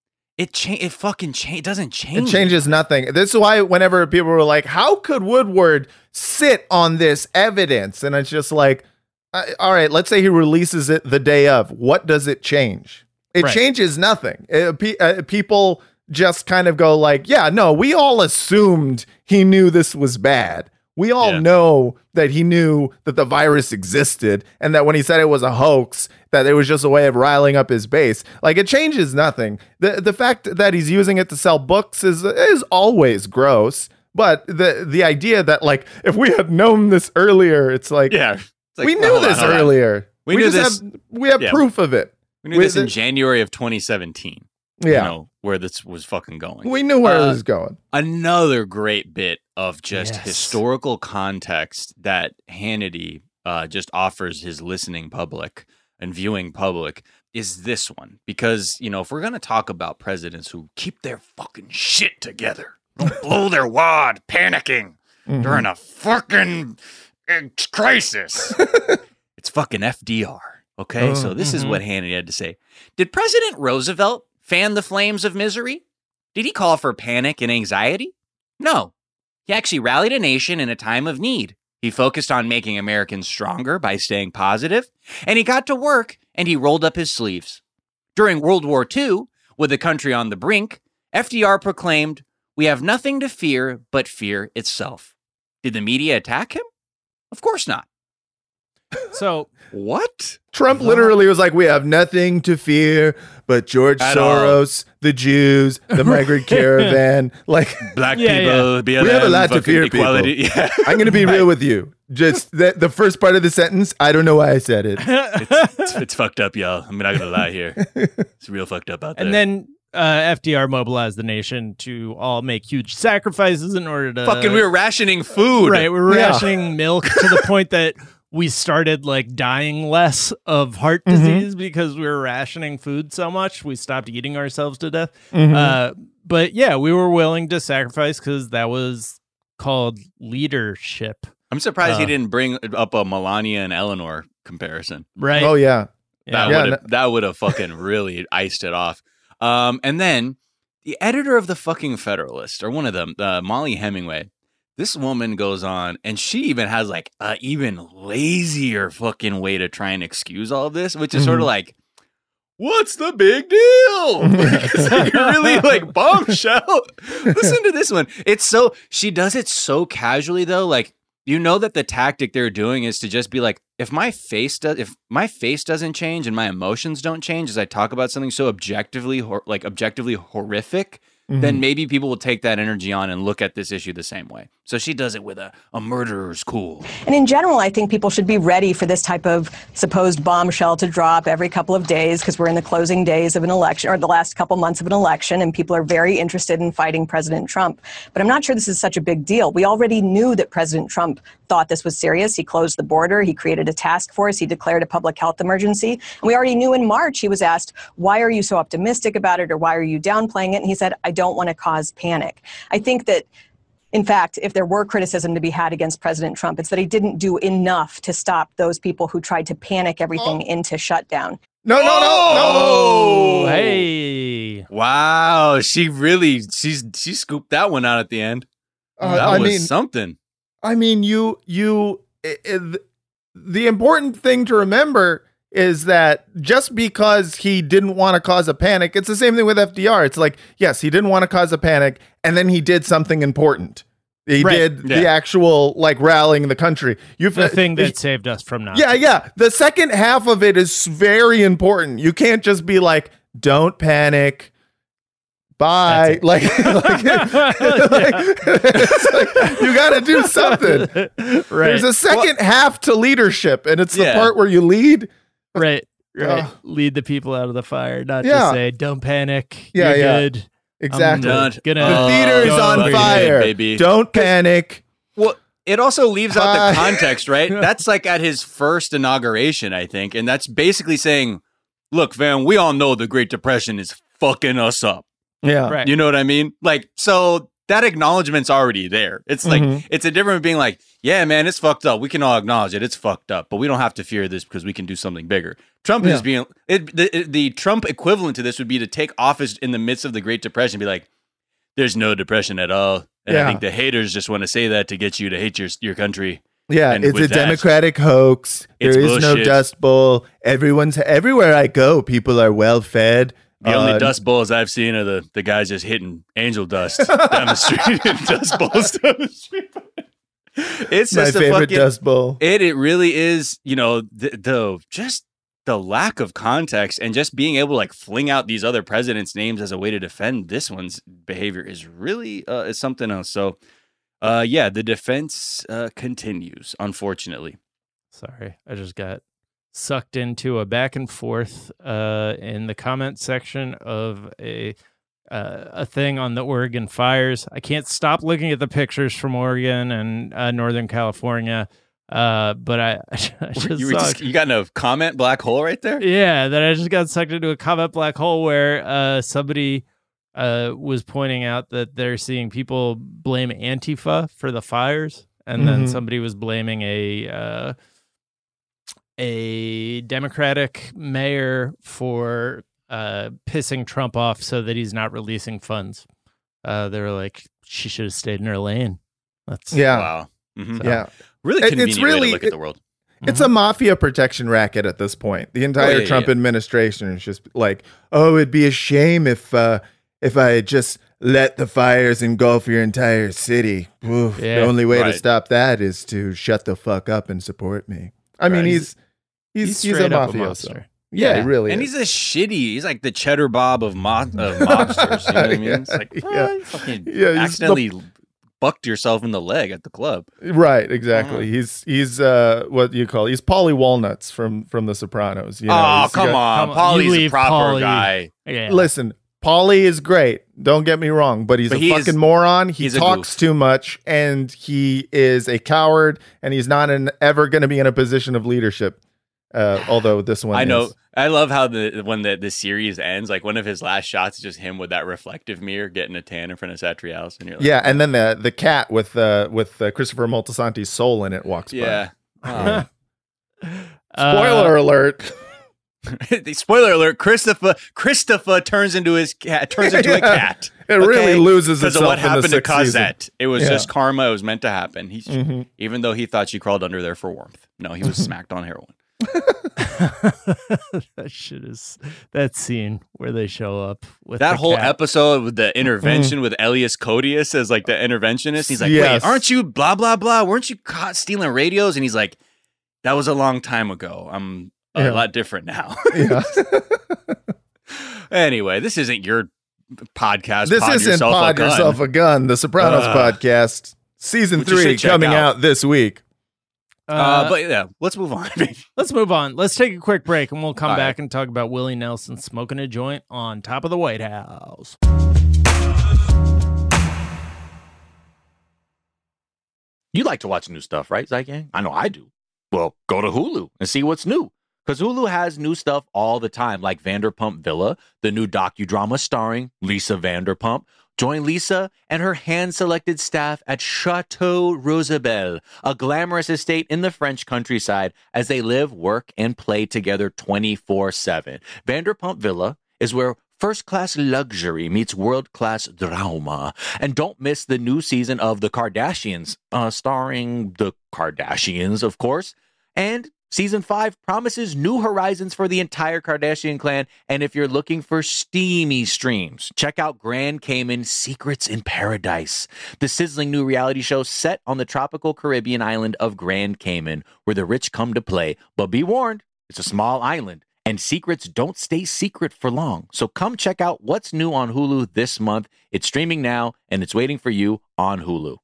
It cha- It fucking cha- It doesn't change. It changes nothing. This is why whenever people were like, how could Woodward sit on this evidence? And it's just like, uh, all right, let's say he releases it the day of. What does it change? It Right. changes nothing. Uh, pe- uh, people just kind of go like, yeah, no, we all assumed he knew this was bad. We all Yeah. know that he knew that the virus existed and that when he said it was a hoax, that it was just a way of riling up his base. Like, it changes nothing. The the fact that he's using it to sell books is is always gross. But the the idea that, like, if we had known this earlier, it's like, Yeah. It's like, we well, knew hold on, this hold on. earlier. We knew just this- Have, we have yeah. proof of it. We knew this We- in January of twenty seventeen. Yeah. You know, where this was fucking going. We knew where Uh, it was going. Another great bit of just Yes. historical context that Hannity uh, just offers his listening public and viewing public is this one. Because, you know, if we're going to talk about presidents who keep their fucking shit together, don't blow their wad panicking Mhm. during a fucking uh, crisis, it's fucking F D R. Okay, Oh, so this is mhm. what Hannity had to say. Did President Roosevelt fan the flames of misery? Did he call for panic and anxiety? No. He actually rallied a nation in a time of need. He focused on making Americans stronger by staying positive, and he got to work and he rolled up his sleeves. During World War Two, with the country on the brink, F D R proclaimed, "We have nothing to fear but fear itself." Did the media attack him? Of course not. So what? Trump literally was like, "We have nothing to fear but George At Soros, all. the Jews, the migrant caravan, like black Yeah, people, yeah. B L M, we have a lot to fucking fear, equality." people. Yeah. I'm going to be real with you. Just the, the first part of the sentence, I don't know why I said it. it's, it's, it's fucked up, y'all. I'm not gonna lie here. It's real fucked up out there. And then uh, F D R mobilized the nation to all make huge sacrifices in order to fucking, we were rationing food. Right, we were Yeah. rationing milk to the point that we started like dying less of heart Mm-hmm. disease because we were rationing food so much. We stopped eating ourselves to death. Mhm. Uh, but yeah, we were willing to sacrifice because that was called leadership. I'm surprised Uh, he didn't bring up a Melania and Eleanor comparison. Right. Oh yeah, That Yeah, would no- have that would have fucking really iced it off. Um, and then the editor of the fucking Federalist, or one of them, uh, Molly Hemingway. This woman goes on, and she even has like a even lazier fucking way to try and excuse all of this, which is sort of like, what's the big deal? It's like really like bombshell. Listen to this one. It's so, she does it so casually though. Like, you know that the tactic they're doing is to just be like, if my face does, if my face doesn't change and my emotions don't change as I talk about something so objectively, hor- like objectively horrific, then maybe people will take that energy on and look at this issue the same way. So she does it with a, a murderer's cool. And in general, I think people should be ready for this type of supposed bombshell to drop every couple of days because we're in the closing days of an election, or the last couple months of an election, and people are very interested in fighting President Trump. But I'm not sure this is such a big deal. We already knew that President Trump thought this was serious. He closed the border. He created a task force. He declared a public health emergency. And we already knew in March he was asked, why are you so optimistic about it, or why are you downplaying it? And he said, I don't want to cause panic. I think that, in fact, if there were criticism to be had against President Trump, it's that he didn't do enough to stop those people who tried to panic everything Oh. into shutdown. no, no, no, Oh, no. Hey. Wow, she really she's she scooped that one out at the end. Uh, that I was mean, something. I mean, you, you, i i the important thing to remember is that just because he didn't want to cause a panic, it's the same thing with F D R. It's like, yes, he didn't want to cause a panic, and then he did something important. He Right. did the Yeah. actual, like, rallying the country. You've The thing that saved us from Nazis. yeah, yeah. The second half of it is very important. You can't just be like, don't panic. Bye. Like, like, like, it's like, you got to do something. Right. There's a second half to leadership, and it's the Yeah. part where you lead. Right. Right. Ugh. Lead the people out of the fire, not Yeah. just say, don't panic. Yeah, You're yeah. good. Exactly. I'm Don't- gonna, The Oh, theater is don't on fucking fire. hate, baby. Don't panic. Well, it also leaves out Bye. the context, right? That's like at his first inauguration, I think. And that's basically saying, look, fam, we all know the Great Depression is fucking us up. Yeah. Right. You know what I mean? Like, so that acknowledgement's already there. It's like, Mhm. it's a difference of being like, yeah, man, it's fucked up. We can all acknowledge it. It's fucked up, but we don't have to fear this because we can do something bigger. Trump Yeah. is being, it, the, it- the Trump equivalent to this would be to take office in the midst of the Great Depression and be like, there's no depression at all. And Yeah. I think the haters just want to say that to get you to hate your, your country. Yeah, And it's with a that, Democratic hoax. There it's is no bullshit. Dust Bowl. Everyone's everywhere I go, people are well fed. The only Uh, dust bowls I've seen are the, the guys just hitting angel dust down the street. Dust bowls down the street. It's my just a favorite fucking, Dust Bowl. It it really is, you know, the, the just the lack of context and just being able to like fling out these other presidents' names as a way to defend this one's behavior is really uh, is something else. So, uh, yeah, the defense uh, continues, unfortunately. Sorry, I just got sucked into a back and forth uh, in the comment section of a uh, a thing on the Oregon fires. I can't stop looking at the pictures from Oregon and uh, Northern California, uh, but I, I just You, were saw just, you got in a comment black hole right there? yeah, that I just got sucked into a comment black hole where uh, somebody uh, was pointing out that they're seeing people blame Antifa for the fires, and then Mhm. somebody was blaming a uh, a Democratic mayor for uh, pissing Trump off so that he's not releasing funds. Uh, they were like, she should have stayed in her lane. That's Yeah. Wow. Mhm. So- Yeah. Really It- convenient it's really way to look it- at the world. It's a mafia protection racket at this point. The entire Oh, yeah, Trump yeah. administration is just like, oh, it'd be a shame if uh, if I had just let the fires engulf your entire city. Oof, Yeah. the only way to Right. stop that is to shut the fuck up and support me. I mean, Right. he's he's He's he's, a straight up a mafioso. monster. Yeah, he really and is. he's a shitty. He's like the Cheddar Bob of, mo- of mobsters. You know what I mean? Yeah, It's like, yeah. bro, you fucking Yeah, he's accidentally bucked yourself in the leg at the club. Right, exactly. He's he's uh what you call he's Paulie Walnuts from from The Sopranos. You know, oh, he's come got- on. Come on, you Paulie's a leave proper Paulie. guy. Yeah. Listen, Paulie is great. Don't get me wrong, but he's But a he is- fucking moron. He he's a talks goof. too much, and he is a coward, and he's not an, ever going to be in a position of leadership. Uh, although this one, I know. is. I love how the when the, the series ends, like one of his last shots is just him with that reflective mirror getting a tan in front of Satriale's, and you're like, Yeah, and then the the cat with uh, with uh, Christopher Moltisanti's soul in it walks yeah. by. Oh. Spoiler alert. Spoiler alert: Christopher Christopher turns into his cat turns into a cat. It really loses because of itself what in the happened to sixth season. Cosette. It was Yeah. just karma. It was meant to happen. He's Mhm. even though he thought she crawled under there for warmth. No, he was smacked on heroin. That shit is that scene where they show up with That the whole cat. episode with the intervention with Elias Codius as like the interventionist. He's like, Yes. wait, aren't you blah blah blah? Weren't you caught stealing radios? And he's like, that was a long time ago. I'm a Yeah. lot different now. Yeah. Anyway, this isn't your podcast. This Pod isn't yourself Pod a gun. Yourself a Gun, the Sopranos Ugh. podcast, season Which you three should check coming out. out this week. Uh, Uh, but yeah, let's move on. let's move on. Let's take a quick break, and we'll come All back right. and talk about Willie Nelson smoking a joint on top of the White House. You like to watch new stuff, right, Zygang? I know I do. Well, go to Hulu and see what's new. Because Hulu has new stuff all the time, like Vanderpump Villa, the new docudrama starring Lisa Vanderpump. Join Lisa and her hand-selected staff at Chateau Rosabelle, a glamorous estate in the French countryside, as they live, work, and play together twenty-four seven. Vanderpump Villa is where first-class luxury meets world-class drama. And don't miss the new season of The Kardashians, uh, starring the Kardashians, of course. And Season five promises new horizons for the entire Kardashian clan, and if you're looking for steamy streams, check out Grand Cayman Secrets in Paradise, the sizzling new reality show set on the tropical Caribbean island of Grand Cayman, where the rich come to play. But be warned, it's a small island, and secrets don't stay secret for long. So come check out what's new on Hulu this month. It's streaming now, and it's waiting for you on Hulu.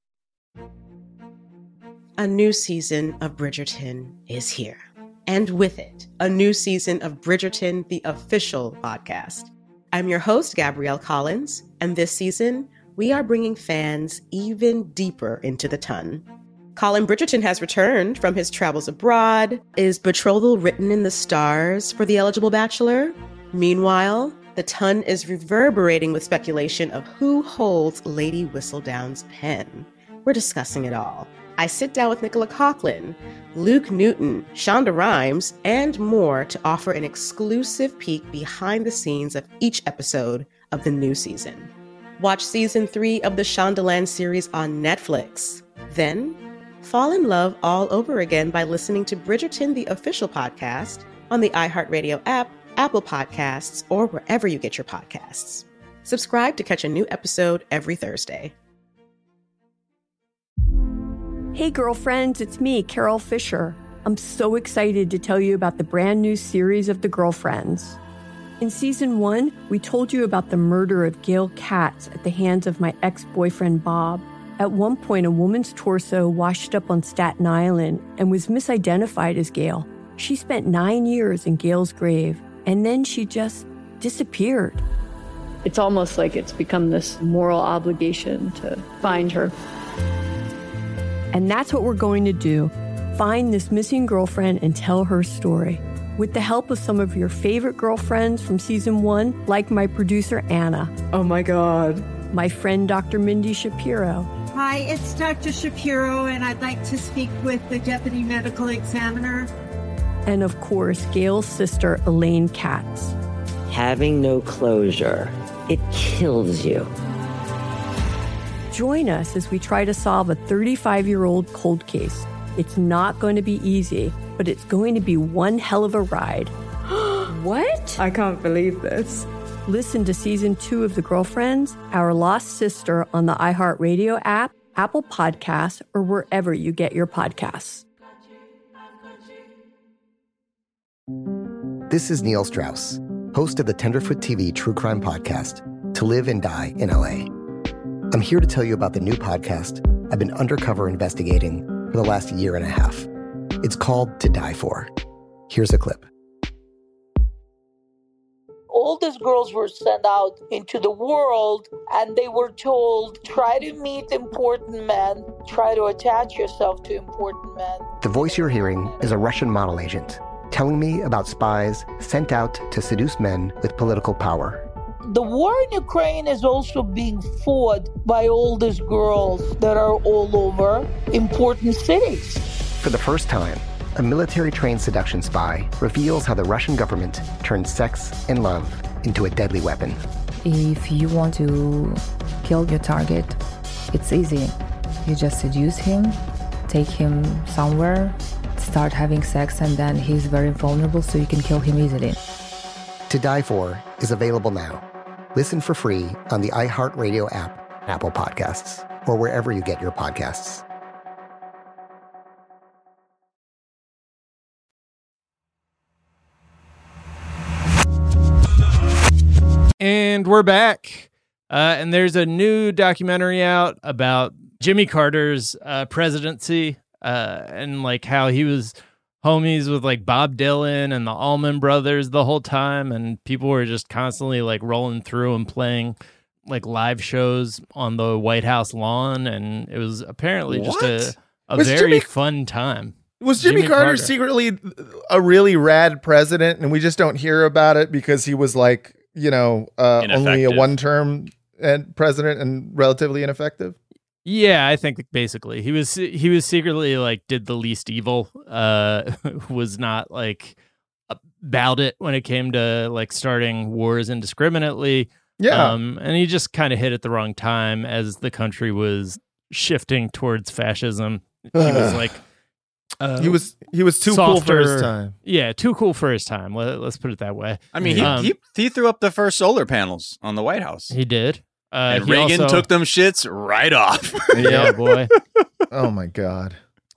A new season of Bridgerton is here. And with it, a new season of Bridgerton, the official podcast. I'm your host, Gabrielle Collins, and this season, we are bringing fans even deeper into the ton. Colin Bridgerton has returned from his travels abroad. Is betrothal written in the stars for the eligible bachelor? Meanwhile, the ton is reverberating with speculation of who holds Lady Whistledown's pen. We're discussing it all. I sit down with Nicola Coughlan, Luke Newton, Shonda Rhimes, and more to offer an exclusive peek behind the scenes of each episode of the new season. Watch season three of the Shondaland series on Netflix. Then, fall in love all over again by listening to Bridgerton, the official podcast, on the iHeartRadio app, Apple Podcasts, or wherever you get your podcasts. Subscribe to catch a new episode every Thursday. Hey, girlfriends, it's me, Carol Fisher. I'm so excited to tell you about the brand new series of The Girlfriends. In season one, we told you about the murder of Gail Katz at the hands of my ex-boyfriend, Bob. At one point, a woman's torso washed up on Staten Island and was misidentified as Gail. She spent nine years in Gail's grave, and then she just disappeared. It's almost like it's become this moral obligation to find her. And that's what we're going to do. Find this missing girlfriend and tell her story. With the help of some of your favorite girlfriends from season one, like my producer, Anna. Oh my God. My friend, Doctor Mindy Shapiro. Hi, it's Doctor Shapiro, and I'd like to speak with the Deputy Medical Examiner. And of course, Gail's sister, Elaine Katz. Having no closure, it kills you. Join us as we try to solve a thirty-five-year-old cold case. It's not going to be easy, but it's going to be one hell of a ride. What? I can't believe this. Listen to season two of The Girlfriends, Our Lost Sister on the iHeartRadio app, Apple Podcasts, or wherever you get your podcasts. This is Neil Strauss, host of the Tenderfoot T V true crime podcast, To Live and Die in L A. I'm here to tell you about the new podcast I've been undercover investigating for the last year and a half. It's called To Die For. Here's a clip. All these girls were sent out into the world and they were told, try to meet important men, try to attach yourself to important men. The voice you're hearing is a Russian model agent telling me about spies sent out to seduce men with political power. The war in Ukraine is also being fought by all these girls that are all over important cities. For the first time, a military-trained seduction spy reveals how the Russian government turned sex and love into a deadly weapon. If you want to kill your target, it's easy. You just seduce him, take him somewhere, start having sex, and then he's very vulnerable, so you can kill him easily. To Die For is available now. Listen for free on the iHeartRadio app, Apple Podcasts, or wherever you get your podcasts. And we're back. Uh, and there's a new documentary out about Jimmy Carter's uh, presidency uh, and like how he was homies with like Bob Dylan and the Allman Brothers the whole time. And people were just constantly like rolling through and playing like live shows on the White House lawn. And it was apparently just What? a, a Was very Jimmy- fun time. Was Jimmy, Jimmy Carter, Carter. secretly a really rad president, and we just don't hear about it because he was like, you know, uh, only a Ineffective. one-term and president and relatively ineffective? Yeah, I think basically he was he was secretly like did the least evil. Uh, was not like about it when it came to like starting wars indiscriminately. Yeah. um, and he just kind of hit at the wrong time as the country was shifting towards fascism. He was like. Uh, he was he was too cool for his time. Yeah, too cool for his time. Let, let's put it that way. I mean, he, Um, he he threw up the first solar panels on the White House. He did. Uh, and he Reagan also- took them shits right off. Yeah, boy. Oh my God.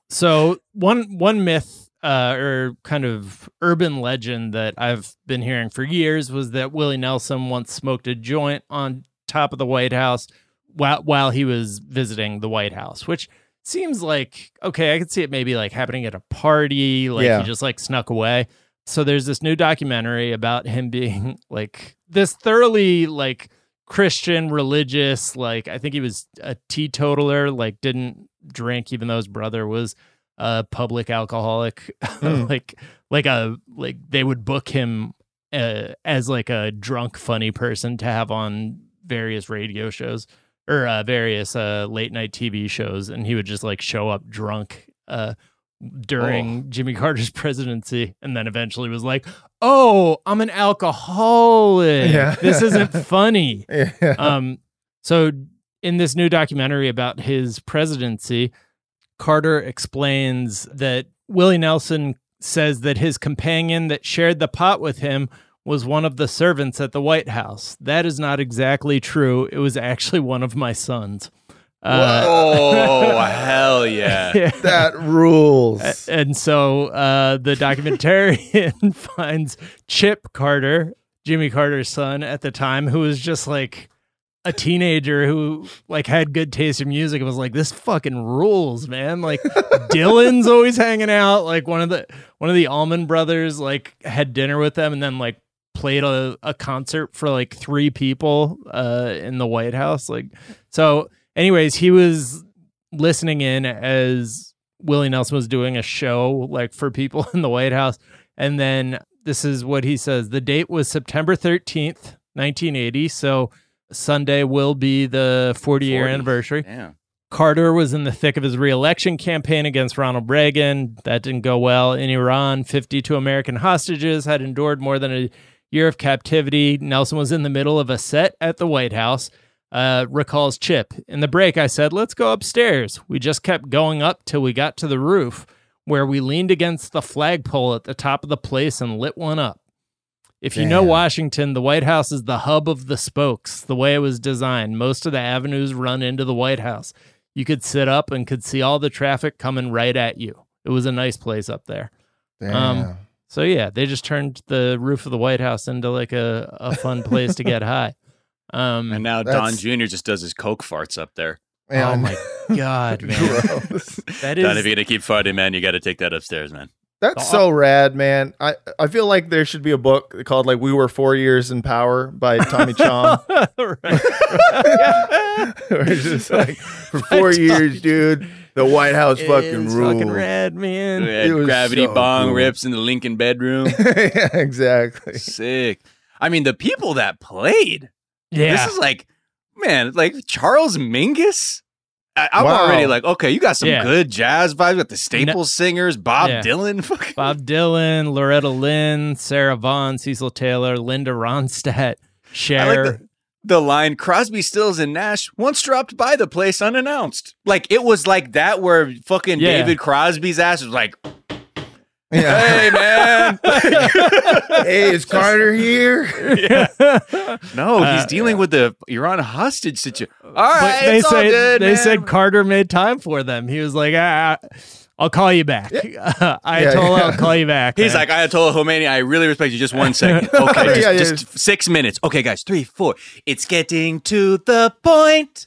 So one one myth uh, or kind of urban legend that I've been hearing for years was that Willie Nelson once smoked a joint on top of the White House while while he was visiting the White House, which seems like, okay, I could see it maybe like happening at a party, like Yeah. he just like snuck away. So there's this new documentary about him being like this thoroughly like Christian, religious, like I think he was a teetotaler, like didn't drink even though his brother was a public alcoholic. Mm. like like a like they would book him uh, as like a drunk funny person to have on various radio shows or uh, various uh, late night T V shows, and he would just like show up drunk uh, during Oh. Jimmy Carter's presidency, and then eventually was like, "Oh, I'm an alcoholic. Yeah. This isn't funny." Yeah. Um, so in this new documentary about his presidency, Carter explains that Willie Nelson says that his companion that shared the pot with him was one of the servants at the White House. That is not exactly true. It was actually one of my sons. Uh, oh, hell yeah. That rules. And so uh, the documentarian finds Chip Carter, Jimmy Carter's son at the time, who was just like a teenager who like had good taste in music and was like, this fucking rules, man. Like Dylan's always hanging out. Like one of the one of the Allman Brothers like had dinner with them and then like played a, a concert for like three people uh, in the White House. Like so anyways, he was listening in as Willie Nelson was doing a show like for people in the White House. And then this is what he says. The date was September thirteenth, nineteen eighty. So Sunday will be the forty-year forty. anniversary. Yeah. Carter was in the thick of his re-election campaign against Ronald Reagan. That didn't go well. In Iran, fifty-two American hostages had endured more than a year of captivity. Nelson was in the middle of a set at the White House. uh, recalls Chip. In the break, I said, let's go upstairs. We just kept going up till we got to the roof, where we leaned against the flagpole at the top of the place and lit one up. If you Damn. know Washington, the White House is the hub of the spokes, the way it was designed. Most of the avenues run into the White House. You could sit up and could see all the traffic coming right at you. It was a nice place up there. Damn. Um, so yeah, they just turned the roof of the White House into like a, a fun place to get high. Um, And now That's- Don Junior just does his coke farts up there. oh my God, man. That is Don, if you're gonna keep farting, man, you got to take that upstairs, man. That's so rad, man. I, I feel like there should be a book called like We Were Four Years in Power by Tommy Chong. Where it's just like for four years, dude, the White House fucking It's ruled. fucking rad, man. Yeah, It was gravity so bong cool. rips in the Lincoln bedroom. Yeah, exactly. Sick. I mean, the people that played. Yeah. This is like, man, like Charles Mingus. I, I'm Wow. already like, okay, you got some Yeah. good jazz vibes. You got the Staples singers, Bob Yeah. Dylan. Fucking- Bob Dylan, Loretta Lynn, Sarah Vaughan, Cecil Taylor, Linda Ronstadt, I like Cher. the, the line Crosby, Stills, and Nash once dropped by the place unannounced. Like it was like that where fucking Yeah. David Crosby's ass was like, Yeah. hey man. Hey, is Carter here? No, he's Uh, dealing with the Iran hostage situation. All But right, they it's all said good, they man. said Carter made time for them. He was like, ah, I'll call you back. Ayatollah, yeah. I'll call you back. He's man. like, Ayatollah Khomeini, I really respect you. Just one second. Okay, just, Yeah, yeah. just six minutes. Okay, guys, three, four. It's getting to the point.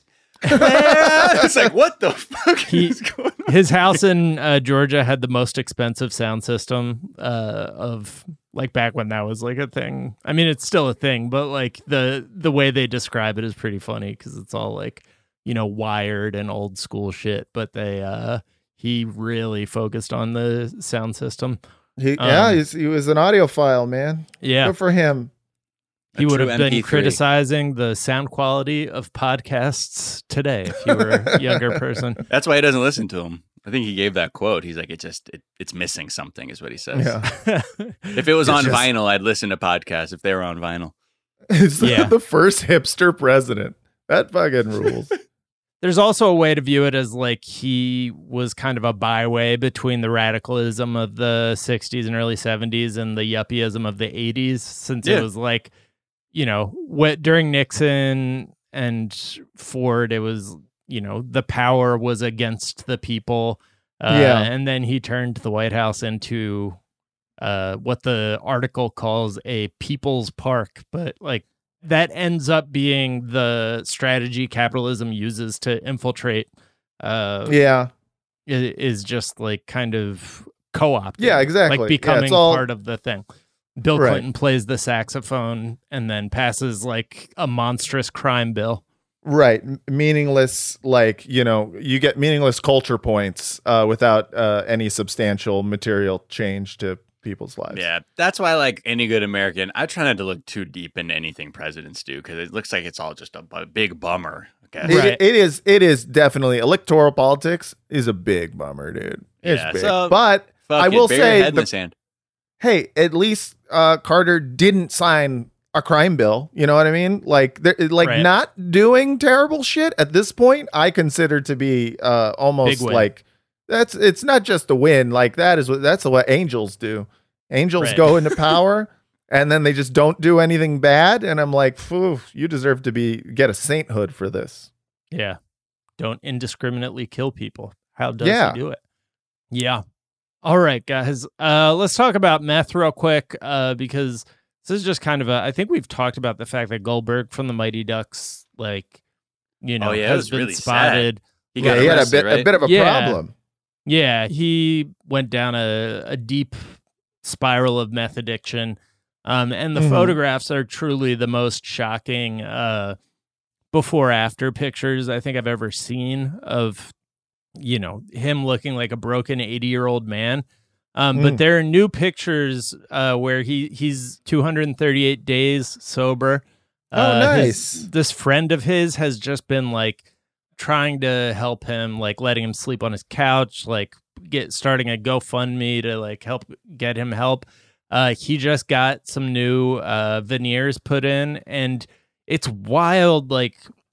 Where it's like, what the fuck He- is going on? his house in uh, Georgia had the most expensive sound system uh, of like back when that was like a thing. I mean, it's still a thing, but like the the way they describe it is pretty funny because it's all like, you know, wired and old school shit. But they uh, he really focused on the sound system. He, Um, yeah, he's, he was an audiophile, man. Yeah, Good for him. he A would true have been M P three. criticizing the sound quality of podcasts today if you were a younger person. That's why he doesn't listen to him. I think he gave that quote. He's like, it just, it, it's missing something, is what he says. Yeah. If it was It's on just- vinyl, I'd listen to podcasts if they were on vinyl. It's Yeah. the first hipster president. That fucking rules. There's also a way to view it as like he was kind of a byway between the radicalism of the sixties and early seventies and the yuppieism of the eighties, since Yeah. it was like, you know, what during Nixon and Ford, it was, you know, the power was against the people. Uh, Yeah. And then he turned the White House into uh, what the article calls a people's park. But like that ends up being the strategy capitalism uses to infiltrate. Uh, Yeah. i- is just like kind of co-opted. Yeah, exactly. Yeah, Like it's becoming all- part of the thing. Bill Right. Clinton plays the saxophone and then passes like a monstrous crime bill. Right. M- Meaningless, like, you know, you get meaningless culture points uh, without uh, any substantial material change to people's lives. Yeah, that's why, like any good American, I try not to look too deep into anything presidents do because it looks like it's all just a, a big bummer. I guess. It, Right. it is. It is definitely electoral politics is a big bummer, dude. It's Yeah, big. so but Fuck I it, will bury your say, head in the- the sand. hey, at least uh, Carter didn't sign a crime bill. You know what I mean? Like, there- like Right. not doing terrible shit at this point, I consider to be uh, almost Big win. like that's. It's not just a win. Like that is what that's what angels do. Angels Right. go into power. And then they just don't do anything bad, and I'm like, "Phew, you deserve to be get a sainthood for this." Yeah. Don't indiscriminately kill people. How does Yeah. he do it? Yeah. All right, guys. Uh, let's talk about meth real quick uh, because this is just kind of a. I think we've talked about the fact that Goldberg from the Mighty Ducks, like, you know, Oh, yeah, it has was been really spotted. He Yeah, got he had a arrested, bit right? a bit of a Yeah. problem. Yeah, he went down a, a deep spiral of meth addiction. Um, and the Mhm. photographs are truly the most shocking uh, before after pictures I think I've ever seen of, you know, him looking like a broken eighty year old man. Um, But Mm. there are new pictures uh, where he, he's two hundred thirty-eight days sober. Oh, Uh, his- nice. this friend of his has just been like trying to help him, like letting him sleep on his couch, like get starting a GoFundMe to like help get him help. Uh, he just got some new uh, veneers put in, and it's wild. Like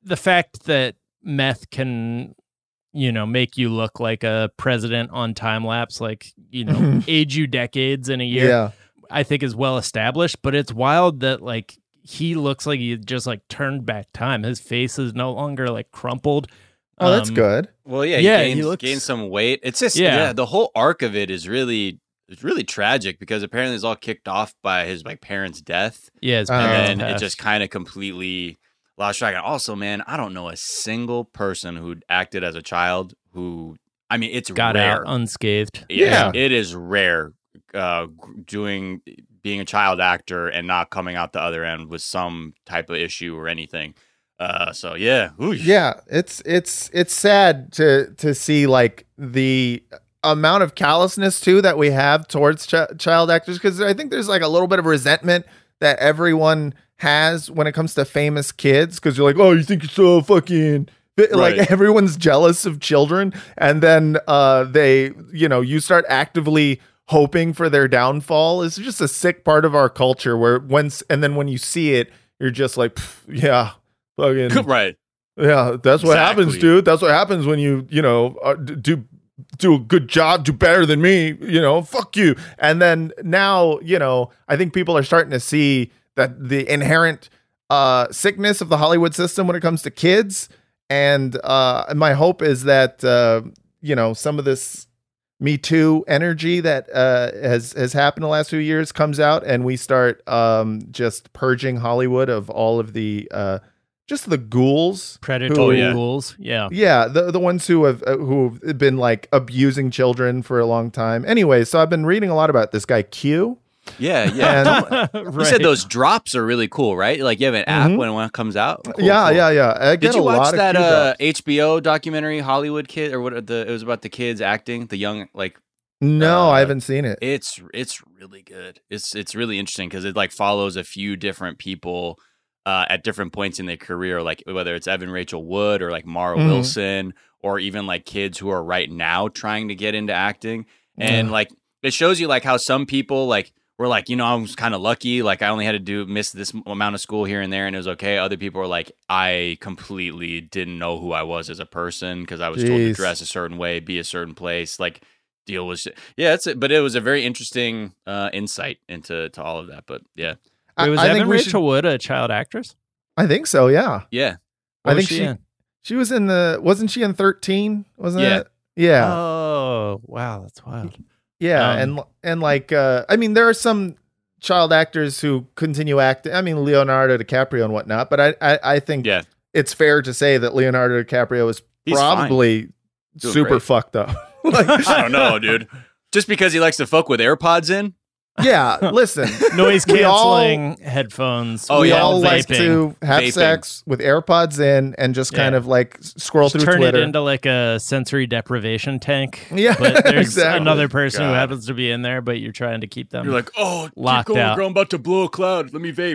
the fact that meth can, you know, make you look like a president on time lapse, like, you know, age you decades in a year, Yeah. I think is well established. But it's wild that like he looks like he just like turned back time. His face is no longer like crumpled. Oh, that's Um, good. Well, yeah, he Yeah, gained, he looks- gained some weight. It's just Yeah. yeah. the whole arc of it is really it's really tragic because apparently it's all kicked off by his like parents' death. Yeah, his and parents then it passed. just kind of completely lost track. And also, man, I don't know a single person who acted as a child who I mean, it's got rare. out unscathed. Yeah, it is rare uh, doing being a child actor and not coming out the other end with some type of issue or anything. Uh, so yeah, Ooh. Yeah, it's it's it's sad to to see like the amount of callousness too that we have towards ch- child actors, because I think there's like a little bit of resentment that everyone has when it comes to famous kids, because you're like, oh, you think you're so fucking like Right. everyone's jealous of children, and then uh they you know you start actively hoping for their downfall. It's just a sick part of our culture where once and then when you see it, you're just like, "Pff, yeah, fucking right. yeah, that's what happens, Exactly. dude. That's what happens when you, you know, uh, d- do do a good job, do better than me, you know, fuck you. And then now, you know, I think people are starting to see that the inherent uh, sickness of the Hollywood system when it comes to kids. And uh, my hope is that, uh, you know, some of this Me Too energy that uh, has has happened the last few years comes out, and we start um, just purging Hollywood of all of the uh, just the ghouls, Predatory who- ghouls. Yeah. yeah, the the ones who have uh, who have been like abusing children for a long time. Anyway, so I've been reading a lot about this guy Q. Yeah, yeah. And- You said those drops are really cool, right? Like you have an app Mhm. when one comes out. Cool, yeah, cool. yeah, yeah. I get Did you a watch lot that of Q uh, drops. H B O documentary Hollywood Kid or what? are The it was about the kids acting, the young like. No, uh, I haven't seen it. It's it's really good. It's it's really interesting because it like follows a few different people uh, at different points in their career, like whether it's Evan Rachel Wood or like Mara Mhm. Wilson, or even like kids who are right now trying to get into acting. And Yeah. like it shows you like how some people like were like, you know, I was kind of lucky, like I only had to do miss this amount of school here and there, and it was okay. Other people are like, I completely didn't know who I was as a person because I was told to Jeez. dress a certain way, be a certain place, like. Deal with shit. Yeah, that's it. But it was a very interesting uh, insight into to all of that. But yeah, I- Wait, was I think Evan we Rachel should- Wood a child actress? I think so. Yeah, yeah. What I was think she she in? she was in the wasn't she in thirteen? Wasn't Yeah. it? Yeah, Oh, wow, that's wild. yeah, um, and and like uh, I mean, there are some child actors who continue acting. I mean, Leonardo DiCaprio and whatnot. But I I, I think Yeah. it's fair to say that Leonardo DiCaprio is He's probably Doing super great. fucked up. like, I don't know, dude. Just because he likes to fuck with AirPods in. yeah, listen, Noise we all- canceling headphones. Oh, we yeah, all like vaping. to have Vaping. sex with AirPods in and just kind Yeah. of like s- scroll Just through turn Twitter. it into like a sensory deprivation tank. Yeah, but there's exactly. another person who God. happens to be in there, but you're trying to keep them. You're like, oh, keep Locked going, out. girl. I'm about to blow a cloud. Let me vape.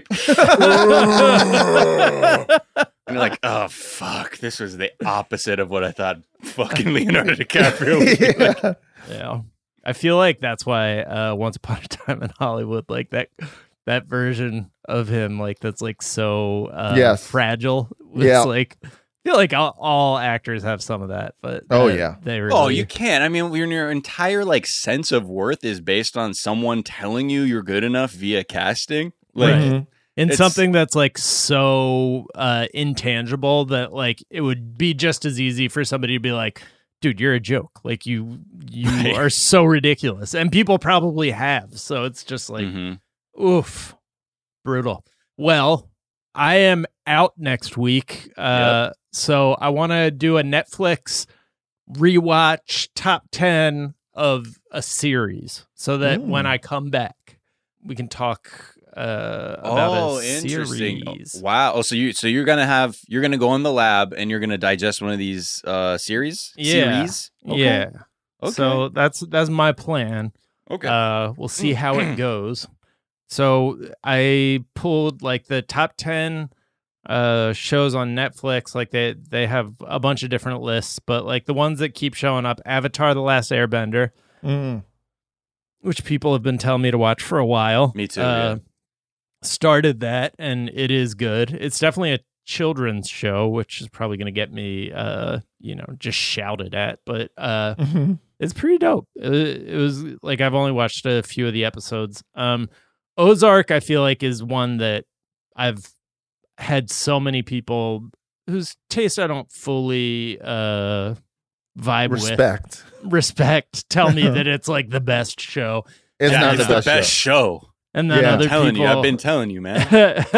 And you're like, oh fuck, this was the opposite of what I thought. Fucking Leonardo DiCaprio. Would be like. Yeah. Yeah. I feel like that's why uh, Once Upon a Time in Hollywood, like that that version of him, like that's like so uh, Yes. fragile. Was Yeah. like I feel like all, all actors have some of that, but Oh, uh, yeah. they really, Oh, you can't. I mean, when your entire like sense of worth is based on someone telling you you're good enough via casting. Like, Right. Mhm. in it's- something that's like so uh, intangible that like it would be just as easy for somebody to be like, dude, you're a joke. Like you you Right. are so ridiculous, and people probably have. So it's just like. mhm. Oof. Brutal. Well, I am out next week. Uh, So I want to do a Netflix rewatch top ten of a series so that Mm. when I come back, we can talk uh, about Oh, a interesting. series. Wow. Oh, so you so you're gonna have you're gonna go in the lab and you're gonna digest one of these uh series? Yeah. Series? Okay. Yeah. Okay. So that's that's my plan. Okay. Uh, we'll see how it goes. So I pulled like the top ten uh, shows on Netflix. Like they they have a bunch of different lists, but like the ones that keep showing up: Avatar: The Last Airbender, Mm. which people have been telling me to watch for a while. Me too, Uh, yeah. Started that, and it is good. It's definitely a children's show, which is probably going to get me, uh, you know, just shouted at, but uh, mm-hmm. it's pretty dope. It, it was like, I've only watched a few of the episodes. Um, Ozark, I feel like, is one that I've had so many people whose taste I don't fully uh, vibe respect. with. Respect. Tell me that it's like the best show. It's yeah, not it's the best, the best show. show. And then Yeah. other I'm telling people, you, I've been telling you, man.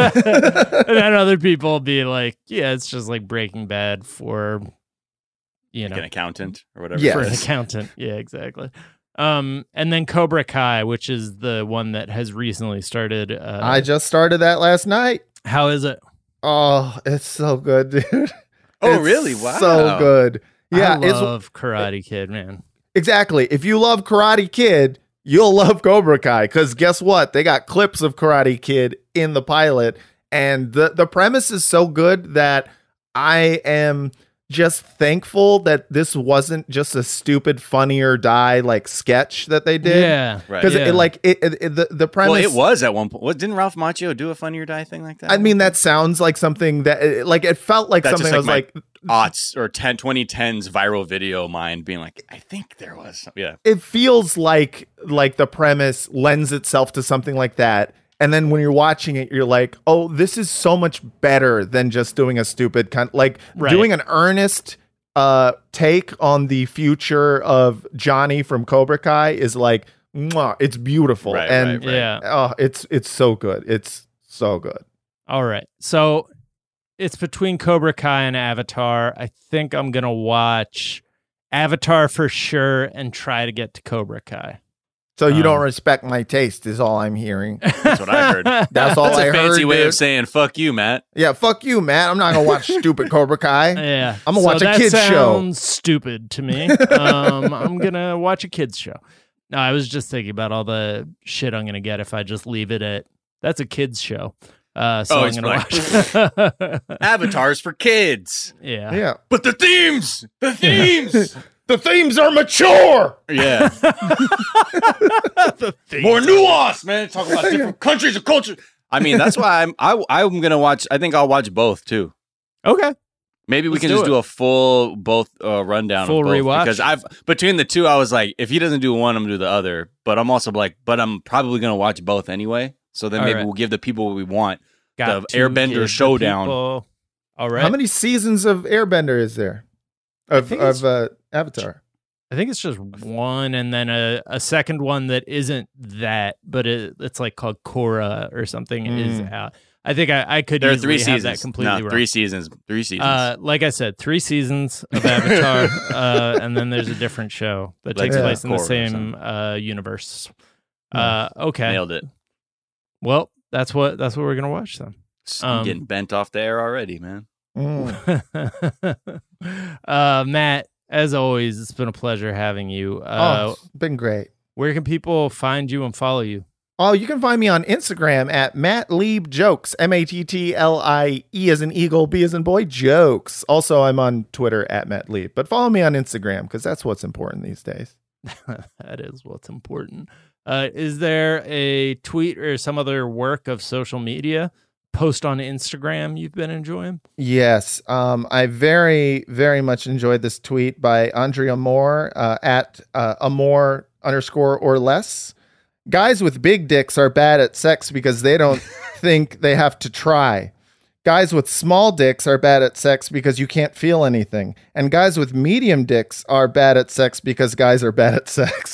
and then other people be like, yeah, it's just like Breaking Bad for, you Like know, an accountant or whatever. Yes. for it an is. accountant. Yeah, exactly. Um, and then Cobra Kai, which is the one that has recently started. Uh, I just started that last night. how is it? Oh, it's so good, dude. Oh, It's really? Wow. So good. Yeah, I it's love Karate Kid, man. exactly. If you love Karate Kid, you'll love Cobra Kai, because guess what? They got clips of Karate Kid in the pilot, and the, the premise is so good that I am just thankful that this wasn't just a stupid Funny or Die like sketch that they did. Yeah, Right. Because yeah. it like it, it, it- the, the premise Well, it was at one point. What, didn't Ralph Macchio do a Funny or Die thing like that? I mean, that sounds like something that it- like it felt like That's something just that was like like aughts or ten, twenty tens viral video mind being like, I think there was. some- Yeah. it feels like like the premise lends itself to something like that, and then when you're watching it you're like, oh, this is so much better than just doing a stupid kind like Right. doing an earnest uh take on the future of Johnny from Cobra Kai is like, mwah, it's beautiful. Right, and right, right. Yeah. oh, it's it's so good. It's so good. All right. So it's between Cobra Kai and Avatar. I think I'm going to watch Avatar for sure and try to get to Cobra Kai. So you Um, don't respect my taste is all I'm hearing. That's what I heard. That's all That's I a fancy heard, way dude. of saying fuck you, Matt. Yeah, fuck you, Matt. I'm not gonna watch stupid Cobra Kai. Yeah. I'm gonna So watch a that kids show. sounds stupid to me. um, I'm going to watch a kids show. No, I was just thinking about all the shit I'm going to get if I just leave it at, that's a kids show. Uh, so Oh, I'm it's going to watch. Avatars for kids. Yeah. Yeah. But the themes, the themes. The themes are mature. Yeah. The thing. More nuance, man. Talk about different countries and cultures. I mean, that's why I'm I, I'm gonna watch. I think I'll watch both too. Okay. Maybe we Let's can do just it. do a full both uh, rundown, Full of both, rewatch? because I've between the two, I was like, if he doesn't do one, I'm gonna do the other. But I'm also like, but I'm probably gonna watch both anyway. So then All maybe right. we'll give the people what we want. Got the to give Airbender the showdown. people- All right. How many seasons of Airbender is there? Of think it's- of uh, Avatar. I think it's just one, and then a, a second one that isn't that, but it, it's like called Korra or something is Mm. out. I think I, I could There are easily three have seasons. that completely no, wrong. three seasons. Three seasons. Uh, like I said, three seasons of Avatar, uh, and then there's a different show that Like takes yeah, place in the Korra or same uh, universe. Uh, okay, Nailed it. well, that's what that's what we're gonna watch then. I'm Um, getting bent off the air already, man. Mm. uh, Matt, as always, it's been a pleasure having you. Uh, oh, it's been great. Where can people find you and follow you? Oh, you can find me on Instagram at Matt Lieb Jokes. M A T T L I E as in eagle, B as in boy, jokes. Also, I'm on Twitter at Matt Lieb. But follow me on Instagram because that's what's important these days. That is what's important. Uh, is there a tweet or some other work of social media post on Instagram you've been enjoying? Yes. Um, I very, very much enjoyed this tweet by Andrea Moore uh, at uh, Amore underscore or less. Guys with big dicks are bad at sex because they don't think they have to try. Guys with small dicks are bad at sex because you can't feel anything. And guys with medium dicks are bad at sex because guys are bad at sex.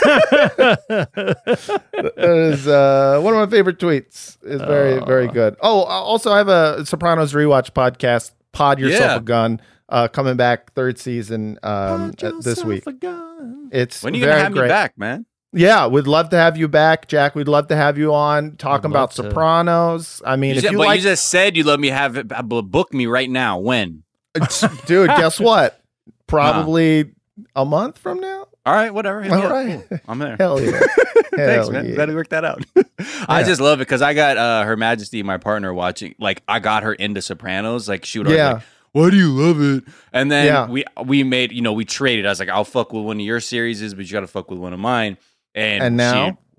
That is uh, one of my favorite tweets. It's very, very good. Oh, also, I have a Sopranos rewatch podcast, Pod Yourself Yeah. a Gun, uh, coming back third season um, Pod uh, this yourself week. a gun. It's When are you very gonna have great. me back, man? Yeah, we'd love to have you back, Jack. We'd love to have you on talking I'd love about to. Sopranos. I mean, You if said- you but like, you just said you let me have it. uh, Book me right now. When? dude, guess what? Probably a month from now. All right, whatever. Hit me All up. right. Cool. I'm there. Hell yeah. Thanks, Hell man. yeah. Glad we worked that out. I Yeah. just love it because I got uh, Her Majesty, my partner, watching. Like, I got her into Sopranos. Like, she would always Yeah. like, why do you love it? And then Yeah. we we made, you know, we traded. I was like, I'll fuck with one of your series, but you got to fuck with one of mine. And, And now? she,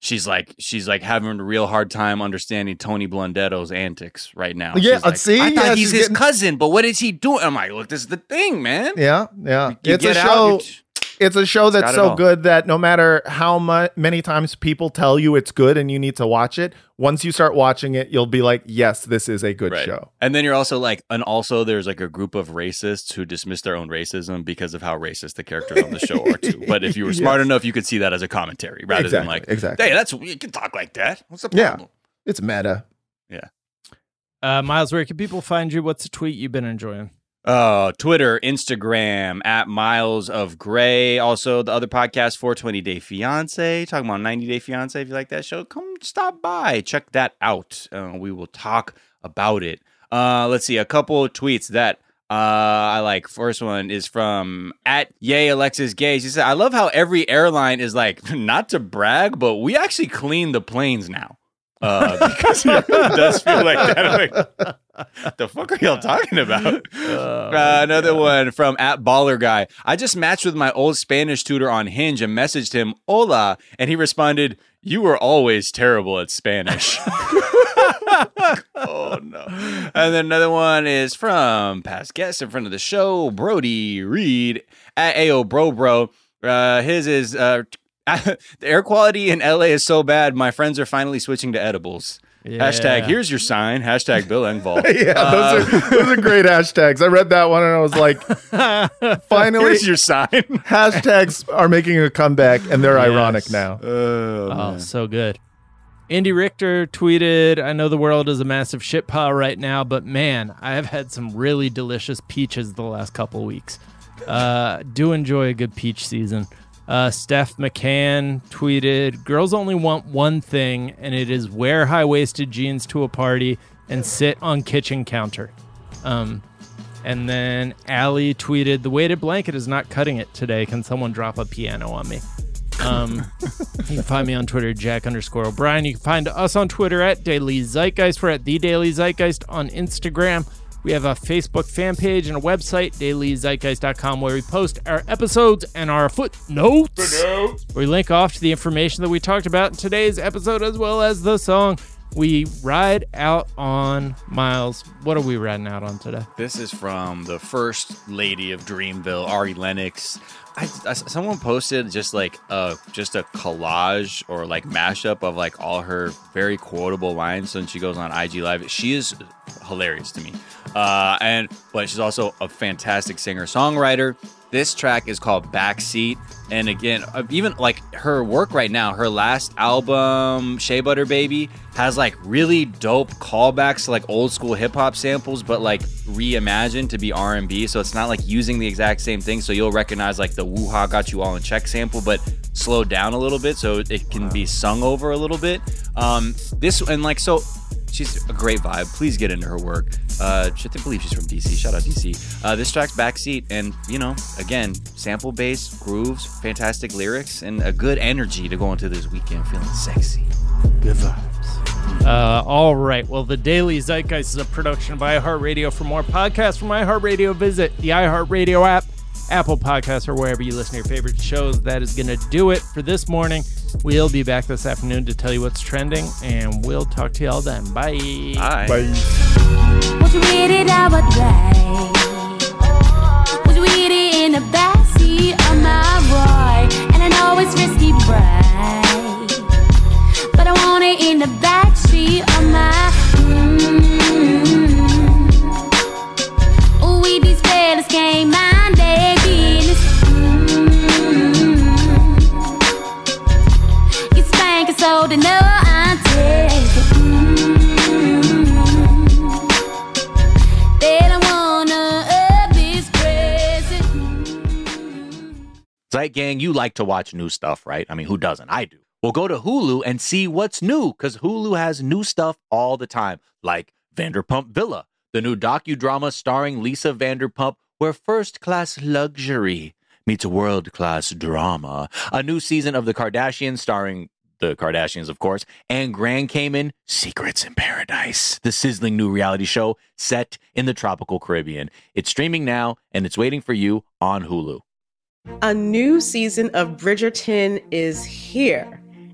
she's like she's like having a real hard time understanding Tony Blundetto's antics right now. Yeah, She's like, see? I thought Yeah, he's she's his getting- cousin, but what is he doing? I'm like, look, this is the thing, man. Yeah, yeah. You it's a get out, show. you- It's a show that's got it so all. good that no matter how mu- many times people tell you it's good and you need to watch it, once you start watching it, you'll be like, yes, this is a good Right. show. And then you're also like, and also there's like a group of racists who dismiss their own racism because of how racist the characters on the show are too. But if you were smart Yes. enough, you could see that as a commentary rather than Exactly, like, exactly. hey, that's you can talk like that. What's the Yeah. problem? It's meta. Yeah. Uh, Miles, where can people find you? What's a tweet you've been enjoying? Uh, Twitter, Instagram at Miles of Gray. Also, the other podcast, four twenty Day Fiance, talking about ninety Day Fiance. If you like that show, come stop by, check that out. Uh, we will talk about it. Uh, let's see, a couple of tweets that uh, I like. First one is from at Yay Alexis Gay. She said, "I love how every airline is like, not to brag, but we actually clean the planes now." Uh, because it does feel like that. I'm like, the fuck are y'all talking about? Oh, uh, another one from at Baller Guy. I just matched with my old Spanish tutor on Hinge and messaged him, "Hola," and he responded, "You were always terrible at Spanish." Oh no! And then another one is from past guest in front of the show, Brody Reed at Ayo Bro Bro. Uh, his is uh, the air quality in L A is so bad. My friends are finally switching to edibles. Yeah. Hashtag here's your sign. Hashtag Bill Engvall. yeah, Uh, those, are, those are great hashtags. I read that one and I was like, finally, Here's your sign. hashtags are making a comeback and they're Yes. ironic now. Oh, Oh, man. so good. Andy Richter tweeted, I know the world is a massive shit pile right now, but man, I have had some really delicious peaches the last couple weeks. Uh, do enjoy a good peach season. Uh, Steph McCann tweeted, girls only want one thing, and it is wear high-waisted jeans to a party and sit on kitchen counter. Um, and then Allie tweeted, the weighted blanket is not cutting it today. Can someone drop a piano on me? Um, you can find me on Twitter, Jack underscore O'Brien. You can find us on Twitter at Daily Zeitgeist. We're at The Daily Zeitgeist on Instagram. We have a Facebook fan page and a website, daily zeitgeist dot com, where we post our episodes and our footnotes. Where we link off to the information that we talked about in today's episode, as well as the song we ride out on. Miles, what are we riding out on today? This is from the first lady of Dreamville, Ari Lennox. I, I- someone posted just like a just a collage or like mashup of like all her very quotable lines when she goes on I G Live. She is hilarious to me, uh, and but she's also a fantastic singer songwriter. This track is called Backseat, and again, uh, even like her work right now, her last album, Shea Butter Baby, has like really dope callbacks to like old school hip hop samples, but like reimagined to be R and B. So it's not like using the exact same thing. So you'll recognize like the Woo-Ha Got You All in Check sample, but slowed down a little bit so it can be sung over a little bit. Um, this and like so. She's a great vibe. Please get into her work. Uh, I think believe she's from D C. Shout out D C. Uh, this track's Backseat, and you know, again, sample bass, grooves, fantastic lyrics, and a good energy to go into this weekend feeling sexy. Good vibes. Uh, all right. Well, the Daily Zeitgeist is a production of iHeartRadio. For more podcasts from iHeartRadio, visit the iHeartRadio app, Apple Podcasts, or wherever you listen to your favorite shows. That is going to do it for this morning. We'll be back this afternoon to tell you what's trending, and we'll talk to you all then. Bye. Bye. Bye. Would you read it out what day? Would you read it in the backseat of my Roy? And I know it's risky, right? But I want it in the backseat of my. Mm-hmm. Ooh, we these fellas can't mind their business. Mm-hmm. Get spanking so they know I take it. Mm-hmm. They don't wanna up this present. Zeit Gang, you like to watch new stuff, right? I mean, who doesn't? I do. Well, go to Hulu and see what's new, because Hulu has new stuff all the time, like Vanderpump Villa, the new docudrama starring Lisa Vanderpump, where first-class luxury meets world-class drama. A new season of The Kardashians starring the Kardashians, of course, and Grand Cayman, Secrets in Paradise, the sizzling new reality show set in the tropical Caribbean. It's streaming now, and it's waiting for you on Hulu. A new season of Bridgerton is here.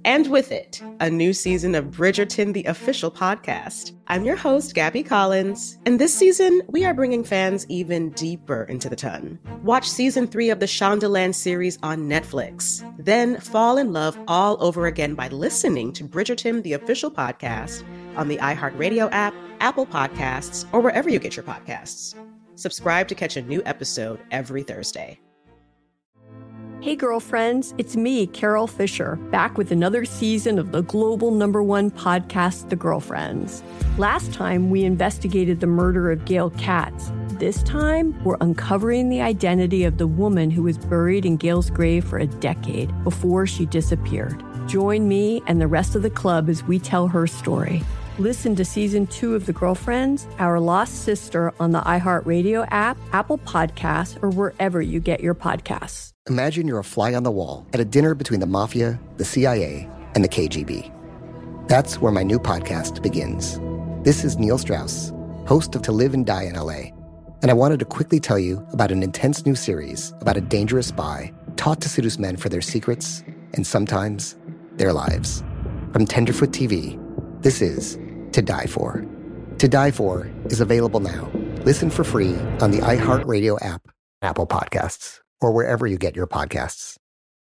And with it, a new season of Bridgerton, the official podcast. I'm your host, Gabby Collins, and this season, we are bringing fans even deeper into the ton. Watch season three of the Shondaland series on Netflix. Then fall in love all over again by listening to Bridgerton, the official podcast, on the iHeartRadio app, Apple Podcasts, or wherever you get your podcasts. Subscribe to catch a new episode every Thursday. Hey, girlfriends, it's me, Carol Fisher, back with another season of the global number one podcast, The Girlfriends. Last time, we investigated the murder of Gail Katz. This time, we're uncovering the identity of the woman who was buried in Gail's grave for a decade before she disappeared. Join me and the rest of the club as we tell her story. Listen to season two of The Girlfriends, Our Lost Sister on the iHeartRadio app, Apple Podcasts, or wherever you get your podcasts. Imagine you're a fly on the wall at a dinner between the mafia, the C I A, and the K G B. That's where my new podcast begins. This is Neil Strauss, host of To Live and Die in L A, and I wanted to quickly tell you about an intense new series about a dangerous spy taught to seduce men for their secrets and sometimes their lives. From Tenderfoot T V, this is To Die For. To Die For is available now. Listen for free on the iHeartRadio app, Apple Podcasts, or wherever you get your podcasts.